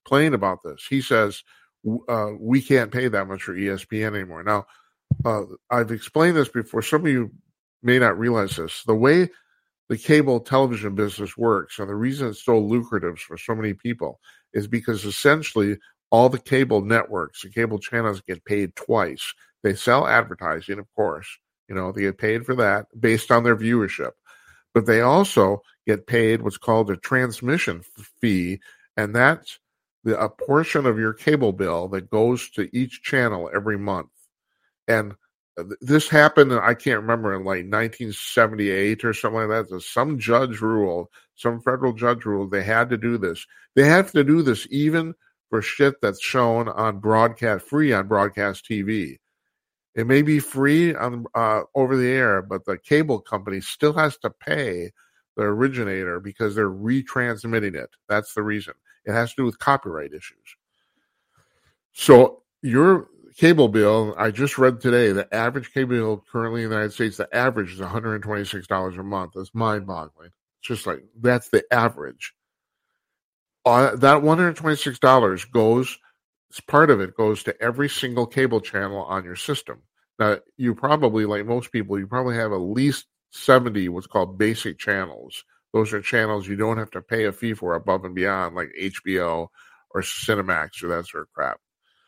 explain about this. He says, we can't pay that much for ESPN anymore. Now, I've explained this before. Some of you may not realize this. The way the cable television business works, and the reason it's so lucrative for so many people, is because essentially all the cable networks, the cable channels get paid twice. They sell advertising, of course. They get paid for that based on their viewership. But they also get paid what's called a transmission fee, and that's a portion of your cable bill that goes to each channel every month. And this happened, I can't remember, in like 1978 or something like that. Some federal judge ruled they had to do this. They have to do this even for shit that's shown on free on broadcast TV. It may be free on over the air, but the cable company still has to pay the originator because they're retransmitting it. That's the reason. It has to do with copyright issues. So your cable bill, I just read today, the average cable bill currently in the United States, the average is $126 a month. That's mind-boggling. It's just like, that's the average. That $126 goes, part of it goes to every single cable channel on your system. Now, you probably, like most people, you probably have at least 70 what's called basic channels. Those are channels you don't have to pay a fee for above and beyond, like HBO or Cinemax or that sort of crap.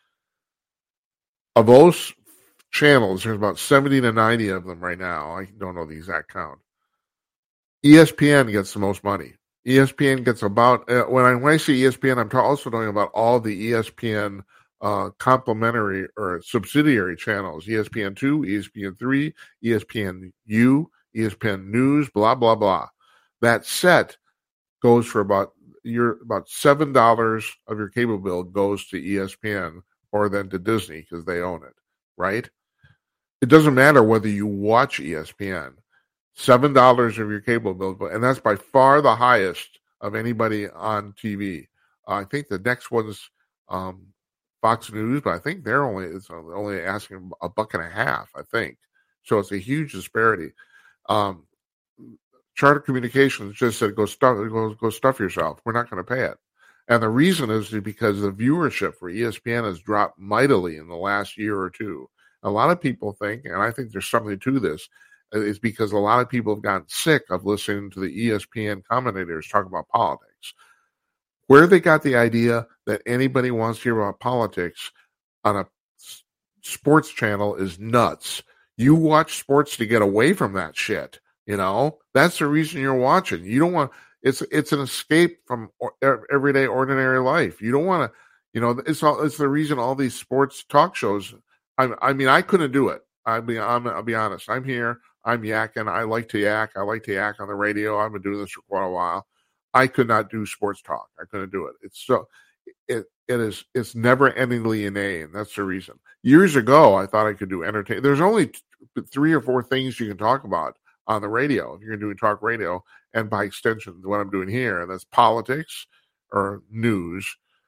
Of those channels, there's about 70 to 90 of them right now. I don't know the exact count. ESPN gets the most money. ESPN gets about, when I say ESPN, I'm also talking about all the ESPN complementary or subsidiary channels, ESPN2, ESPN3, ESPNU, ESPN News, blah, blah, blah. That set goes for about $7 of your cable bill goes to ESPN or then to Disney because they own it, right? It doesn't matter whether you watch ESPN. $7 of your cable bill, and that's by far the highest of anybody on TV. I think the next one's Fox News, but I think they're only asking $1.50, I think. So it's a huge disparity. Charter Communications just said, go stuff yourself. We're not going to pay it. And the reason is because the viewership for ESPN has dropped mightily in the last year or two. A lot of people think, and I think there's something to this, is because a lot of people have gotten sick of listening to the ESPN commentators talk about politics. Where they got the idea that anybody wants to hear about politics on a sports channel is nuts. You watch sports to get away from that shit. That's the reason you're watching. You don't want, it's an escape from everyday ordinary life. You don't want to, it's the reason all these sports talk shows. I couldn't do it. I'll be honest. I'm here. I'm yakking. I like to yak. I like to yak on the radio. I've been doing this for quite a while. I could not do sports talk. I couldn't do it. It's never endingly inane. That's the reason. Years ago, I thought I could do entertainment. There's only 3 or 4 things you can talk about on the radio if you're doing talk radio, and by extension, what I'm doing here, and that's politics or news,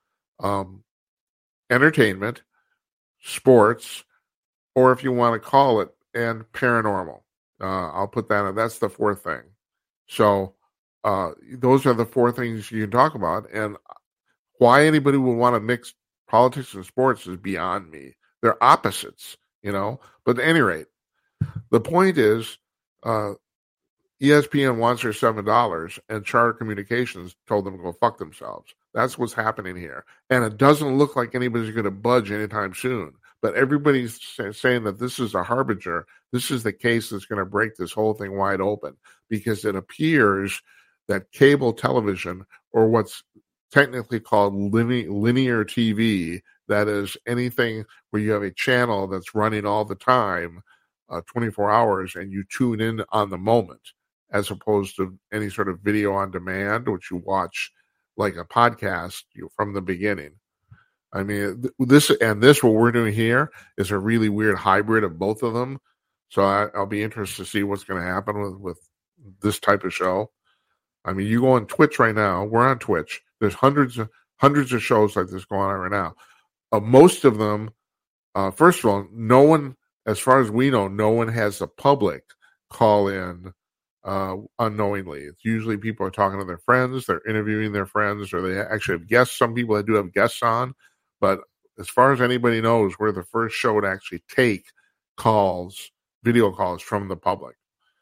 entertainment, sports, or if you want to call it, and paranormal. I'll put that in. That's the 4th thing. So those are the 4 things you can talk about. And why anybody would want to mix politics and sports is beyond me. They're opposites, But at any rate, the point is ESPN wants their $7, and Charter Communications told them to go fuck themselves. That's what's happening here. And it doesn't look like anybody's going to budge anytime soon. But everybody's saying that this is a harbinger. This is the case that's going to break this whole thing wide open, because it appears that cable television, or what's technically called linear TV, that is anything where you have a channel that's running all the time, 24 hours, and you tune in on the moment, as opposed to any sort of video on demand, which you watch like a podcast from the beginning. I mean, this what we're doing here is a really weird hybrid of both of them. So I'll be interested to see what's going to happen with this type of show. I mean, you go on Twitch right now. We're on Twitch. There's hundreds of shows like this going on right now. Most of them, first of all, no one, as far as we know, no one has the public call in unknowingly. It's usually people are talking to their friends, they're interviewing their friends, or they actually have guests. Some people that do have guests on, but as far as anybody knows, we're the first show to actually take calls, video calls from the public.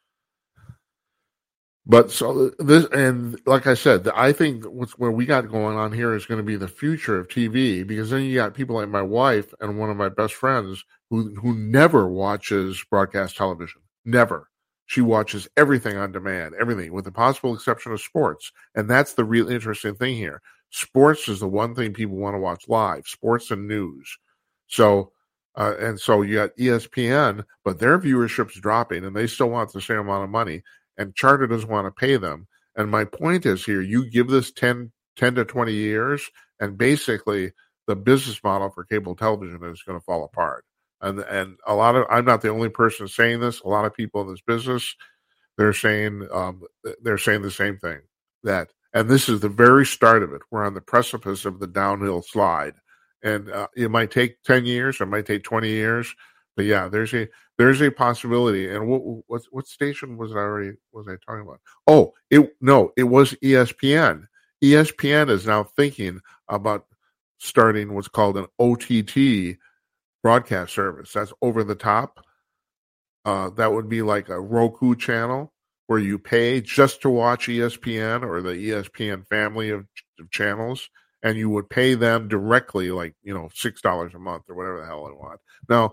But so this, and like I said, I think what we got going on here is going to be the future of TV, because then you got people like my wife and one of my best friends who never watches broadcast television. Never. She watches everything on demand, everything, with the possible exception of sports. And that's the real interesting thing here. Sports is the one thing people want to watch live, sports and news. So, and so you got ESPN, but their viewership's dropping and they still want the same amount of money. And Charter doesn't want to pay them. And my point is here, you give this 10 to 20 years, and basically the business model for cable television is going to fall apart. And I'm not the only person saying this. A lot of people in this business, they're saying the same thing. And this is the very start of it. We're on the precipice of the downhill slide. And it might take 10 years, it might take 20 years. But yeah, there's a possibility. And what station was I talking about? Oh, it was ESPN. ESPN is now thinking about starting what's called an OTT broadcast service. That's over the top. That would be like a Roku channel where you pay just to watch ESPN or the ESPN family of channels, and you would pay them directly, like, $6 a month or whatever the hell they want. Now,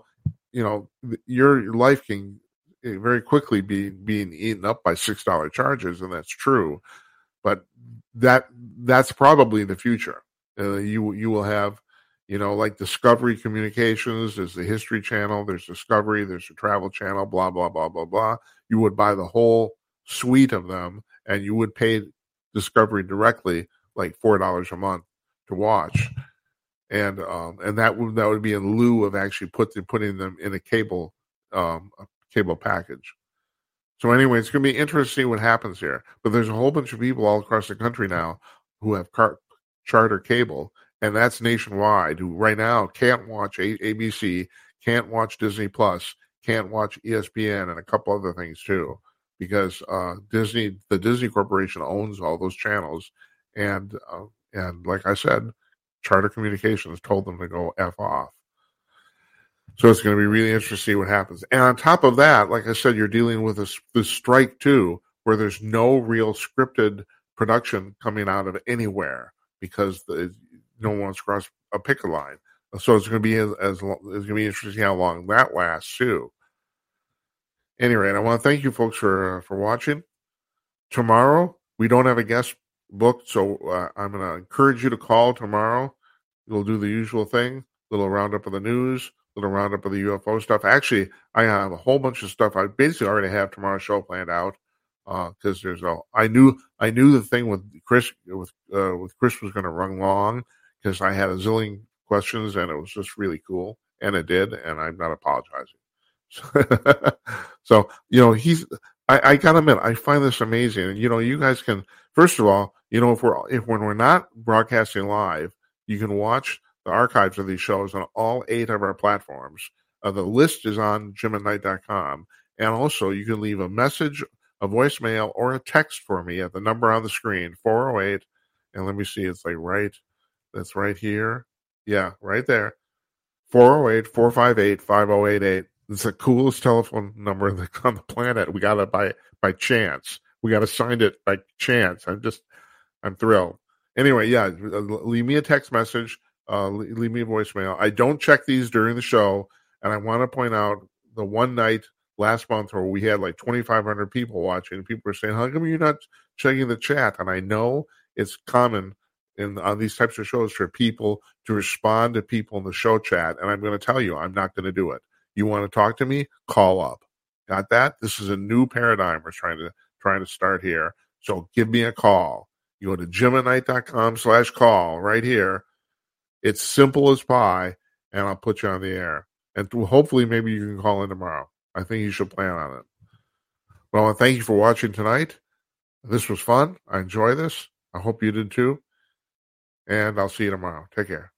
your life can very quickly be being eaten up by $6 charges, and that's true. But that's probably the future. You will have, like Discovery Communications. There's the History Channel. There's Discovery. There's the Travel Channel. Blah blah blah blah blah. You would buy the whole suite of them, and you would pay Discovery directly, like $4 a month to watch. And that would be in lieu of actually putting them in a cable package. So anyway, it's going to be interesting what happens here. But there's a whole bunch of people all across the country now who have Charter cable, and that's nationwide, who right now can't watch ABC, can't watch Disney Plus, can't watch ESPN, and a couple other things too, because the Disney Corporation owns all those channels, and like I said, Charter Communications told them to go F off. So it's going to be really interesting to see what happens. And on top of that, like I said, you're dealing with this strike too, where there's no real scripted production coming out of anywhere because no one wants to cross a picket line. So it's going to be it's going to be interesting how long that lasts too. Anyway, I want to thank you folks for watching. Tomorrow we don't have a guest booked, so I'm going to encourage you to call tomorrow. We'll do the usual thing, little roundup of the news, little roundup of the UFO stuff. Actually, I have a whole bunch of stuff. I basically already have tomorrow's show planned out because I knew the thing with Chris was going to run long because I had a zillion questions and it was just really cool, and it did, and I'm not apologizing. So I gotta admit, I find this amazing, and you guys can, first of all, when we're not broadcasting live, you can watch the archives of these shows on all 8 of our platforms. The list is on jimandknight.com, and also you can leave a message, a voicemail, or a text for me at the number on the screen, 408, and let me see, it's like that's right here, yeah, right there, 408-458-5088. It's the coolest telephone number on the planet. We got it by chance. We got assigned it by chance. I'm thrilled. Anyway, yeah, leave me a text message. Leave me a voicemail. I don't check these during the show, and I want to point out the one night last month where we had like 2,500 people watching. People were saying, "How come you're not checking the chat?" And I know it's common on these types of shows for people to respond to people in the show chat, and I'm going to tell you, I'm not going to do it. You want to talk to me? Call up. Got that? This is a new paradigm we're trying to start here. So give me a call. You go to jimandknight.com/call right here. It's simple as pie, and I'll put you on the air. And hopefully maybe you can call in tomorrow. I think you should plan on it. Well, I want to thank you for watching tonight. This was fun. I enjoy this. I hope you did too. And I'll see you tomorrow. Take care.